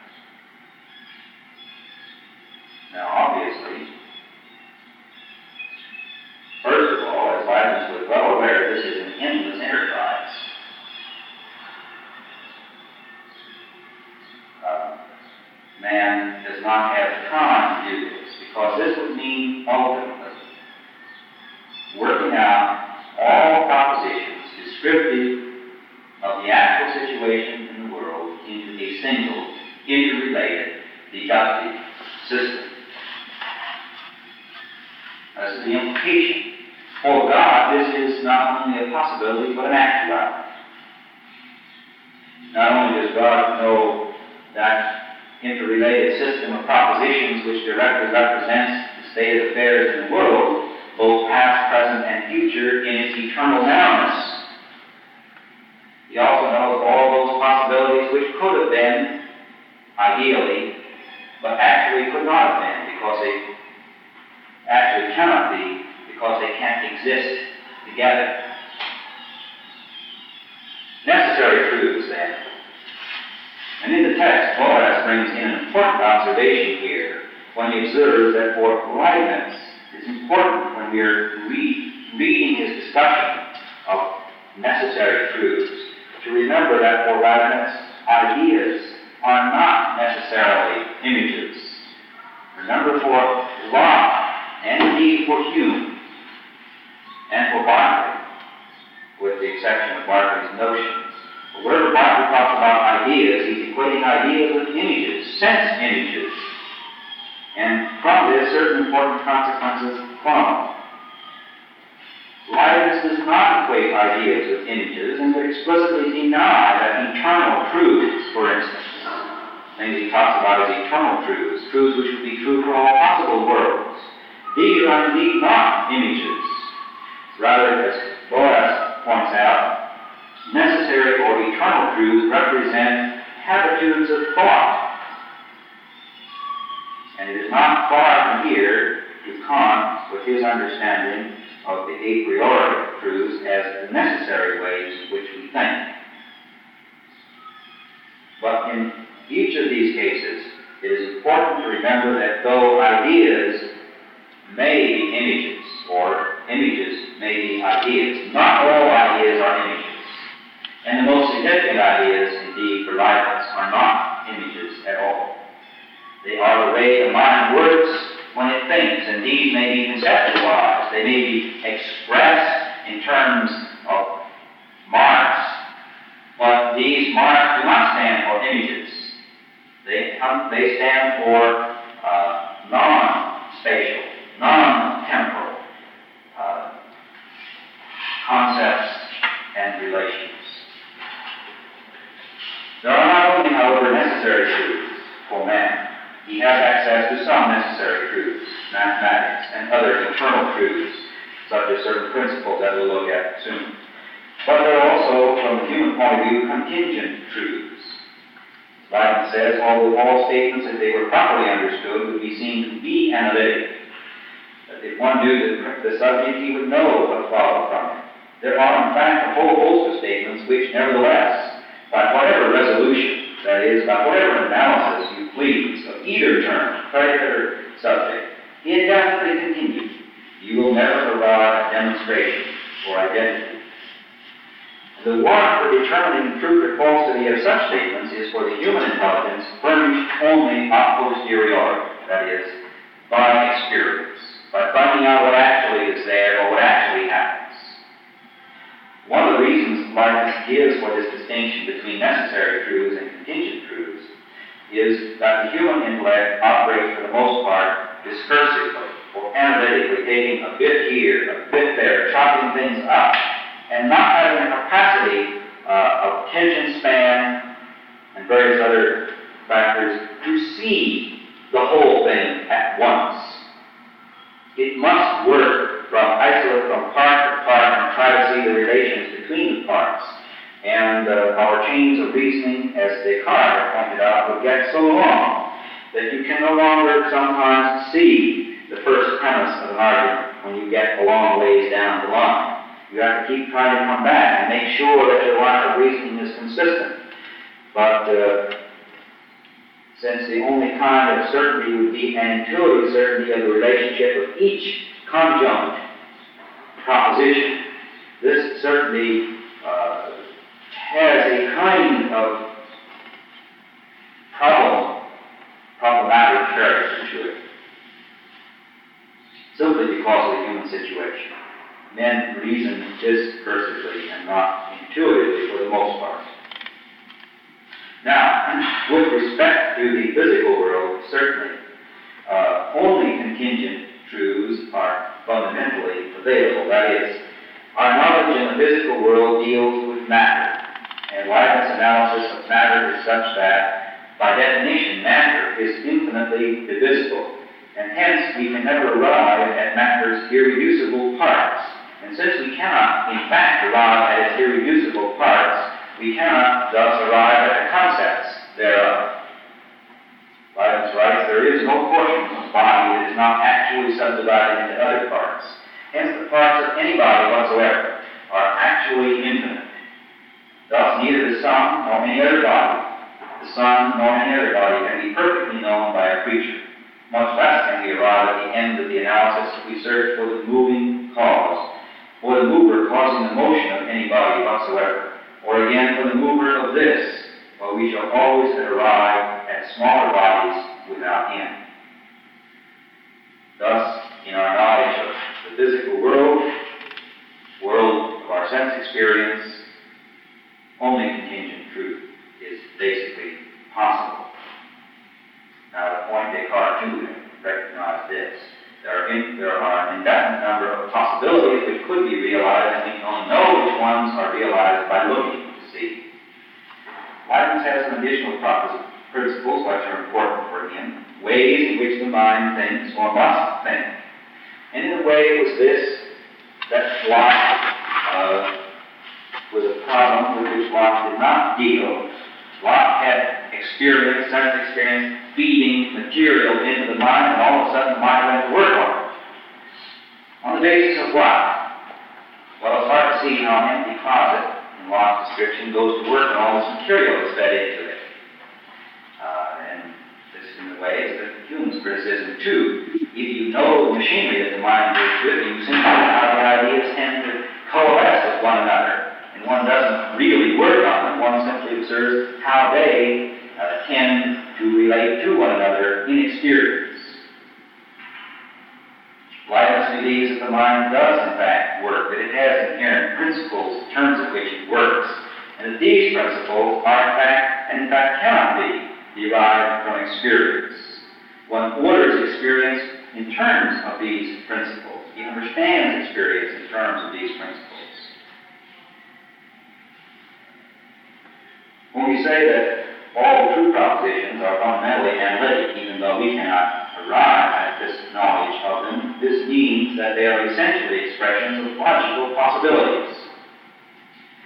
Now, obviously, first of all, as Leibniz was well aware, this is an endless enterprise. Man does not have time to do this, because this would mean ultimately working out all propositions descriptive of the actual situation in the world into a single, interrelated, deductive system. That's the implication. For God, this is not only a possibility, but an actuality. Not only does God know that interrelated system of propositions which directly represents the state of affairs in the world, both past, present, and future, in its eternal nowness. He also knows all those possibilities which could have been, ideally, but actually could not have been, because they actually cannot be, because they can't exist together. Necessary truths, then. And in the text, Boaz brings in an important observation here when he observes that for Leibniz, it's important when we're reading his discussion of necessary truths to remember that for Leibniz, ideas are not necessarily images. Remember, for Locke, and indeed for Hume, and for Berkeley, with the exception of Berkeley's notions, wherever Berkeley talks about ideas, he's equating ideas with images, sense images. And from this, certain important consequences follow. Leibniz does not equate ideas with images and would explicitly deny that eternal truths, for instance, things he talks about as eternal truths, truths which would be true for all possible worlds, these are indeed not images. Rather, as Boaz points out, necessary or eternal truths represent habitudes of thought. And it is not far from here to Kant with his understanding of the a priori truths as the necessary ways in which we think. But in each of these cases, it is important to remember that though ideas may be images, or images may be ideas, not all ideas are images. And the most significant ideas, indeed, for Leibniz, are not images at all. They are the way the mind works when it thinks, and these may be conceptualized. They may be expressed in terms of marks, but these marks do not stand for images. They stand for non-spatial, non-temporal concepts and relations. There are not only, however, necessary truths for man. He has access to some necessary truths, mathematics, and other internal truths, such as certain principles that we'll look at soon. But there are also, from the human point of view, contingent truths. Leibniz says, although all statements, if they were properly understood, would be seen to be analytic, that if one knew the subject, he would know what followed from it. There are, in fact, a whole host of statements which, nevertheless, by whatever resolution, that is, by whatever analysis you please, of either term, predicate or subject, indefinitely continue, you will never arrive at demonstration or identity. The warrant for determining the truth or falsity of such statements is for the human intelligence furnished only a posteriori, that is, by experience, by finding out what actually is there or what actually happens. One of the reasons Leibniz gives for this distinction between necessary truths and contingent truths is that the human intellect operates for the most part discursively or analytically, taking a bit here, a bit there, chopping things up, and not having the capacity of attention span and various other factors to see the whole thing at once. It must work from isolate from part to part and try to see the relations between the parts. And our chains of reasoning, as Descartes pointed out, will get so long that you can no longer sometimes see the first premise of an argument when you get a long ways down the line. You have to keep trying to come back and make sure that your line of reasoning is consistent. But since the only kind of certainty would be an intuitive certainty of the relationship of each conjunct proposition, this certainty has a kind of problematic character to it, simply because of the human situation. Men reason discursively and not intuitively for the most part. Now, with respect to the physical world, certainly, only contingent truths are fundamentally available. That is, our knowledge in the physical world deals with matter, and Leibniz's analysis of matter is such that, by definition, matter is infinitely divisible, and hence we can never arrive at matter's irreducible parts. And since we cannot, in fact, arrive at its irreducible parts, we cannot thus arrive at the concepts thereof. Leibniz writes, there is no portion of the body that is not actually subdivided into other parts. Hence, the parts of any body whatsoever are actually infinite. Thus, neither the sun nor any other body, the sun nor any other body can be perfectly known by a creature. Much less can we arrive at the end of the analysis if we search for the moving cause, or the mover causing the motion of any body whatsoever, or again for the mover of this, but we shall always arrive at smaller bodies without end. Thus, in our knowledge of the physical world of our sense experience, only contingent truth is basically possible. Now, the point Descartes too recognized this. There are an indefinite number of possibilities which could be realized, and we can only know which ones are realized by looking to see. Leibniz has some additional principles which are important for him, ways in which the mind thinks or must think. And in a way it was this that Locke was a problem with which Locke did not deal. Locke had experience, sense experience, feeding material into the mind, and all of a sudden the mind went to work on it. On the basis of what? Well, it's hard to see how an empty closet, in Locke's description, goes to work and all this material is fed into it. And this, in a way, is the human's criticism, too. If you know the machinery that the mind goes with, you simply know how the ideas tend to coalesce with one another. And one doesn't really work on them. One simply observes how they tend to relate to one another in experience. Leibniz believes that the mind does, in fact, work, that it has inherent principles in terms of which it works, and that these principles are, in fact, cannot be derived from experience. One orders experience in terms of these principles. He understands experience in terms of these principles. When we say that all true propositions are fundamentally analytic, even though we cannot arrive at this knowledge of them, this means that they are essentially expressions of logical possibilities.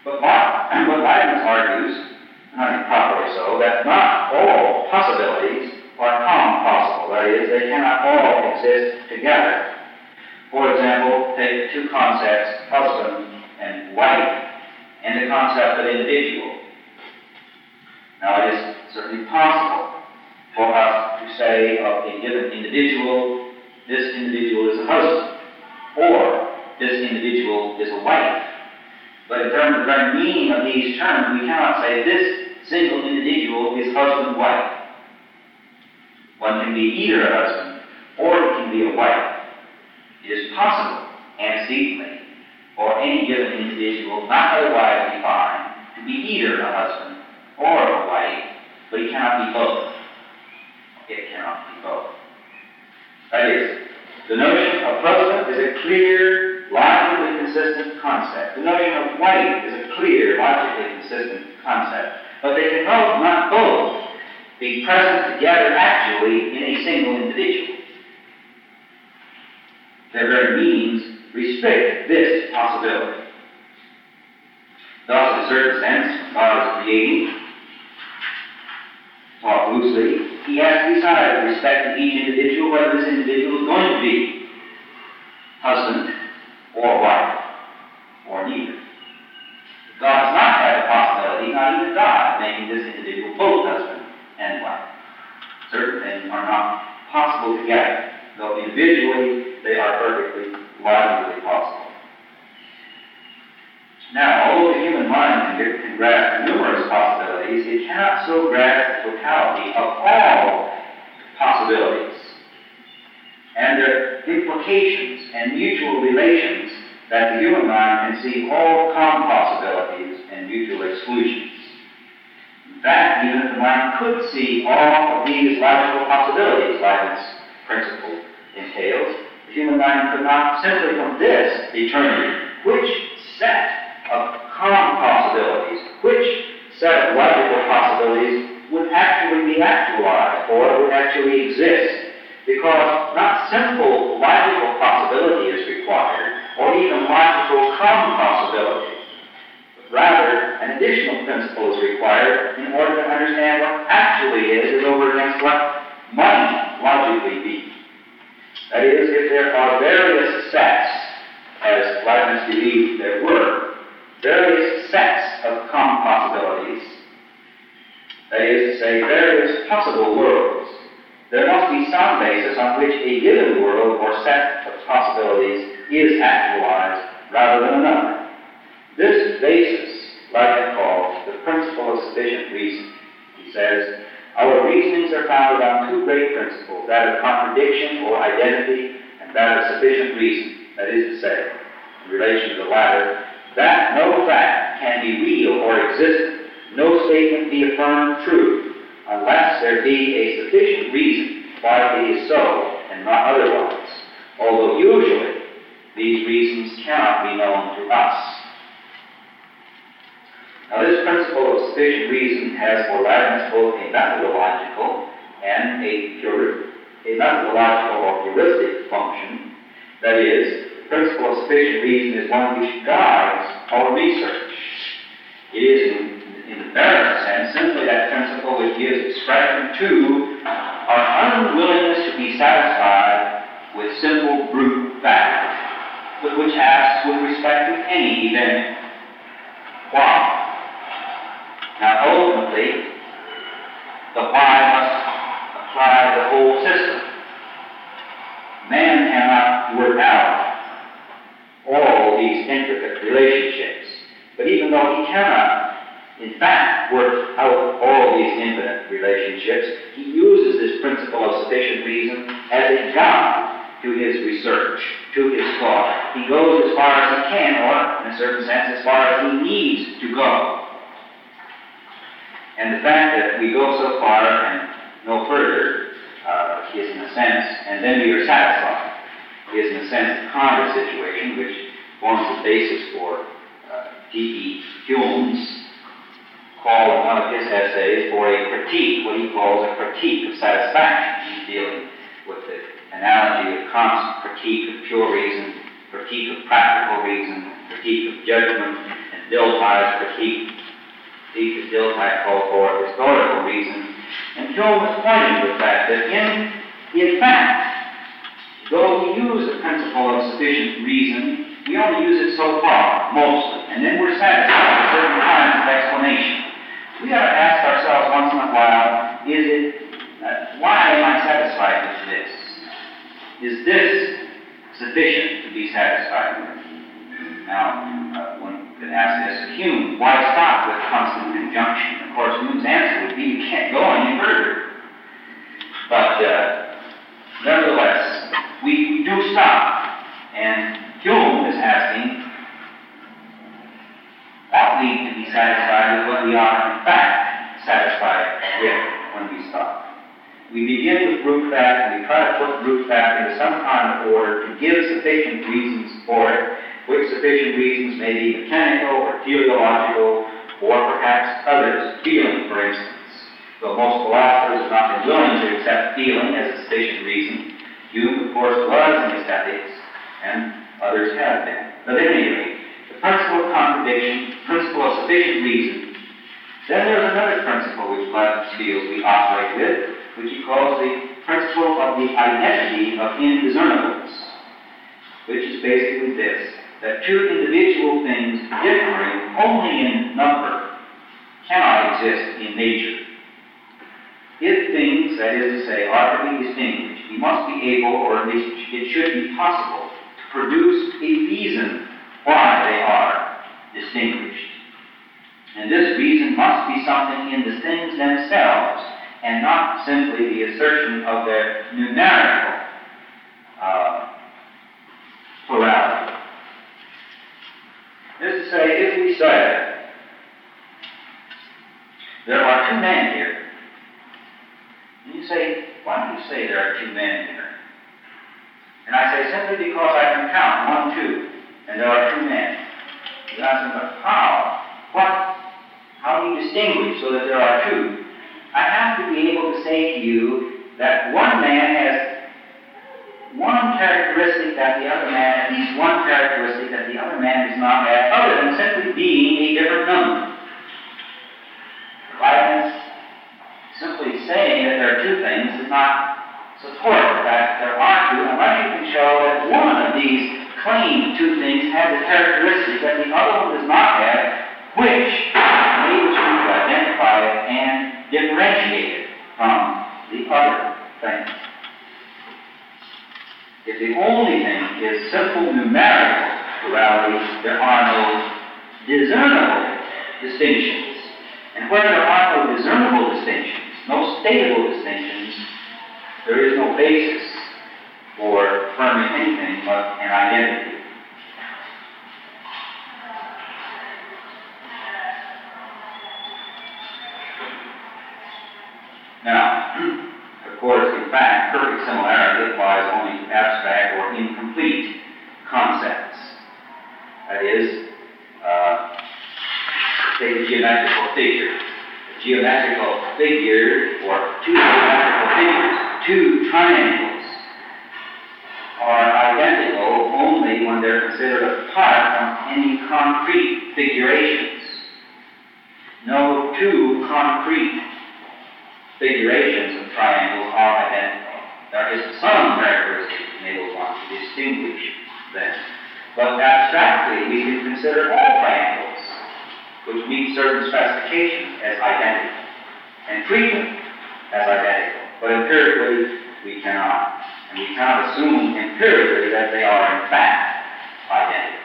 But Leibniz argues, I think properly so, that not all possibilities are possible. That is, they cannot all exist together. For example, take two concepts, husband and wife, and the concept of individual. Now, it is certainly possible for us to say of a given individual, this individual is a husband, or this individual is a wife. But in terms of the very meaning of these terms, we cannot say this single individual is husband-wife. One can be either a husband or it can be a wife. It is possible, antecedently, for any given individual, not otherwise defined, to be either a husband or a wife, but it cannot be both. It cannot be both. That is, the notion of husband is a clear, logically consistent concept. The notion of wife is a clear, logically consistent concept. But they can not both be present together actually in a single individual. Their very meanings restrict this possibility. Thus, in a certain sense, when God is creating, taught loosely, he has to decide with respect to each individual whether this individual is going to be husband or wife, or neither. God does not have the possibility, not even God, of making this individual both husband and wife. Certain things are not possible together, though individually they are perfectly, logically possible. Now, although the human mind can grasp numerous possibilities, it cannot so grasp the totality of all possibilities and their implications and mutual relations that the human mind can see all common possibilities and mutual exclusions. In fact, even if the mind could see all of these logical possibilities, Leibniz's principle entails, the human mind could not simply from this determine which set of common possibilities, which set of logical possibilities would actually be actualized or would actually exist. Because not simple logical possibility is required, or even logical common possibility, but rather an additional principle is required in order to understand what actually is over against what might logically be. That is, if there are various sets, as Leibniz believed there were, various sets of common possibilities, that is to say, various possible worlds, there must be some basis on which a given world or set of possibilities is actualized rather than another. This basis, Leibniz calls the principle of sufficient reason. He says, our reasonings are founded on two great principles, that of contradiction or identity, and that of sufficient reason. That is to say, in relation to the latter, that no fact can be real or existent, no statement be affirmed true, unless there be a sufficient reason why it is so and not otherwise, although usually these reasons cannot be known to us. Now, this principle of sufficient reason has for Leibniz both a methodological and a methodological or heuristic function. That is, the principle of sufficient reason is one which guides our research. It is, in the narrow sense, simply that principle which gives expression to our unwillingness to be satisfied with simple brute fact, which asks with respect to any event, why? Now, ultimately, the why must apply to the whole system. Man cannot work out all these intricate relationships, but even though he cannot in fact work out all these infinite relationships, he uses this principle of sufficient reason as a guide to his research, to his thought. He goes as far as he can, or in a certain sense, as far as he needs to go. And the fact that we go so far and no further is in a sense, and then we are satisfied, is in a sense a counter situation which forms the basis for T.E. Hume's call in one of his essays for a critique, what he calls a critique of satisfaction. He's dealing with the analogy of Kant's critique of pure reason, critique of practical reason, critique of judgment, and Dilthey, for keep the Dilthey called for historical reasons. And Hume was pointing to the fact that in fact, though we use the principle of sufficient reason, we only use it so far, mostly, and then we're satisfied with certain kinds of explanation. We ought to ask ourselves once in a while, why am I satisfied with this? Is this sufficient to be satisfied with? Now, one could ask this of Hume, why stop with constant conjunction? Of course, Hume's answer would be, you can't go any further. But, nevertheless, we do stop. And Hume is asking, ought we to be satisfied with what we are, in fact, satisfied with when we stop? We begin with brute fact, and we try to put brute fact into some kind of order to give sufficient reasons for it, which sufficient reasons may be mechanical or teleological, or perhaps others, feeling, for instance. Though most philosophers have not been willing to accept feeling as a sufficient reason, Hume, of course, was in his ethics, and others have been. But at any rate, the principle of contradiction, principle of sufficient reason. Then there's another principle which Leibniz feels we operate with, which he calls the principle of the identity of indiscernibles, which is basically this, that two individual things differing only in number cannot exist in nature. If things, that is to say, are to be distinguished, we must be able, or at least it should be possible, to produce a reason why they are distinguished. And this reason must be something in the things themselves, and not simply the assertion of their numerical plurality. That is to say, if we say, there are two men here, and you say, why do you say there are two men here? And I say, simply because I can count 1, 2, and there are two men. You ask me, but how? How do you distinguish so that there are two? I have to be able to say to you that one man has one characteristic that the other man, at least one characteristic that the other man does not have, other than simply being a different number. Leibniz simply saying that there are two things does not support the fact that there are two, unless you can show that one of these claimed two things has a characteristic that the other one does not have, which enables you to identify it and differentiate it from the other thing. If the only thing is simple numerical plurality, there are no discernible distinctions. And where there are no discernible distinctions, no stateable distinctions, there is no basis for affirming anything but an identity. Now, of course, in fact, perfect similarity applies only to abstract or incomplete concepts. That is, take a geometrical figure. A geometrical figure, or two geometrical figures, two triangles, are identical only when they're considered apart from any concrete figurations. No two concrete figurations of triangles are identical. There is some characteristic that enables one to distinguish them. But abstractly, we can consider all triangles which meet certain specifications as identical and treat them as identical. But empirically, we cannot. And we cannot assume empirically that they are in fact identical.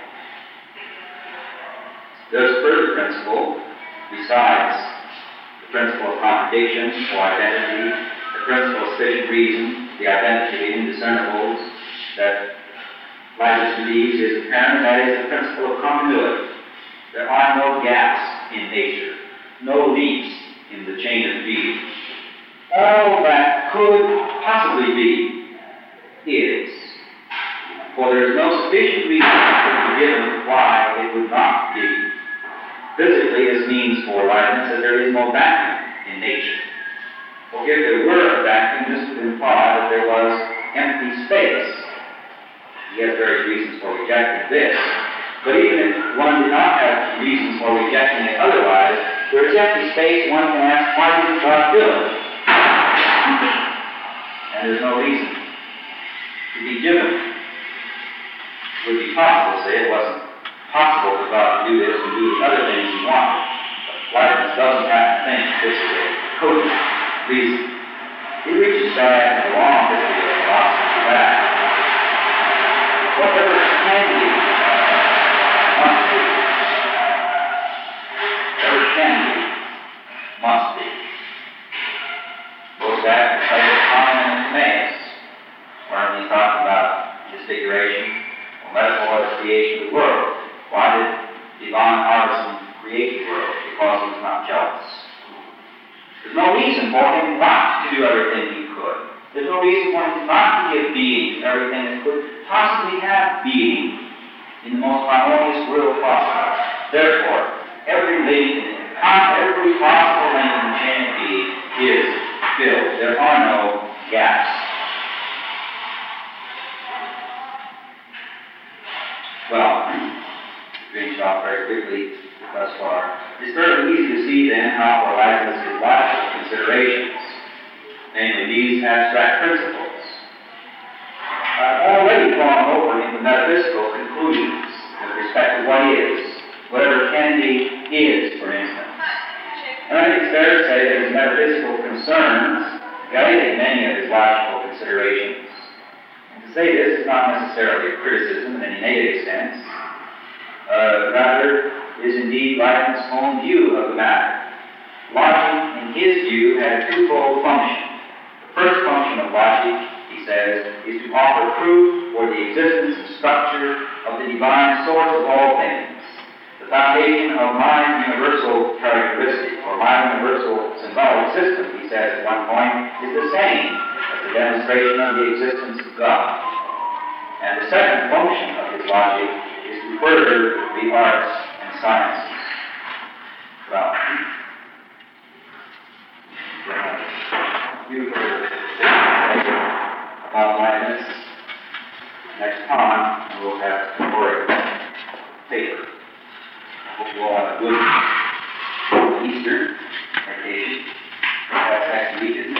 There's a further principle besides the principle of contradiction or identity, the principle of sufficient reason, the identity of indiscernibles that Leibniz believes is apparent, that is the principle of continuity. There are no gaps in nature, no leaps in the chain of being. All that could possibly be is. For there is no sufficient reason to be given why it would not be. Physically, this means for Leibniz that there is no vacuum in nature. For if there were a vacuum, this would imply that there was empty space. He has various reasons for rejecting this. But even if one did not have reasons for rejecting it otherwise, there is empty space one can ask, why didn't God do it? And there's no reason to be given. It would be possible to say it wasn't possible for God to do this and do the other things he wanted. But Leibniz doesn't have to think this is a cogent reason. He reaches back in a long history of philosophy back. Whatever can be, must be. Whatever can be, must be. Goes back to the time in Timaeus, where he talked about disfiguration, or metaphor of the creation of the world. Why did divine artisan create the world? Because he was not jealous. There's no reason for him not to do everything he could. There's no reason for him not to give being to everything that could possibly have being in the most harmonious world possible. Therefore, every link, every possible link in the chain of being is filled. There are no gaps. Well, finished off very quickly thus far. It's very easy to see then how for Leibniz his logical considerations, namely these abstract principles, are already gone over into metaphysical conclusions with respect to what is, whatever can be is, for instance. And I think it's fair to say that his metaphysical concerns guided many of his logical considerations. And to say this is not necessarily a criticism in any negative sense. Rather, is indeed Leibniz's own view of the matter. Logic, in his view, had a twofold function. The first function of logic, he says, is to offer proof for the existence and structure of the divine source of all things. The foundation of my universal characteristic, or my universal symbolic system, he says at one point, is the same as the demonstration of the existence of God. And the second function of his logic is to further the arts and sciences. Well, you heard about Leibniz. Next time, we'll have to worry about paper. I hope you all have a good Easter vacation. That's next week, isn't it?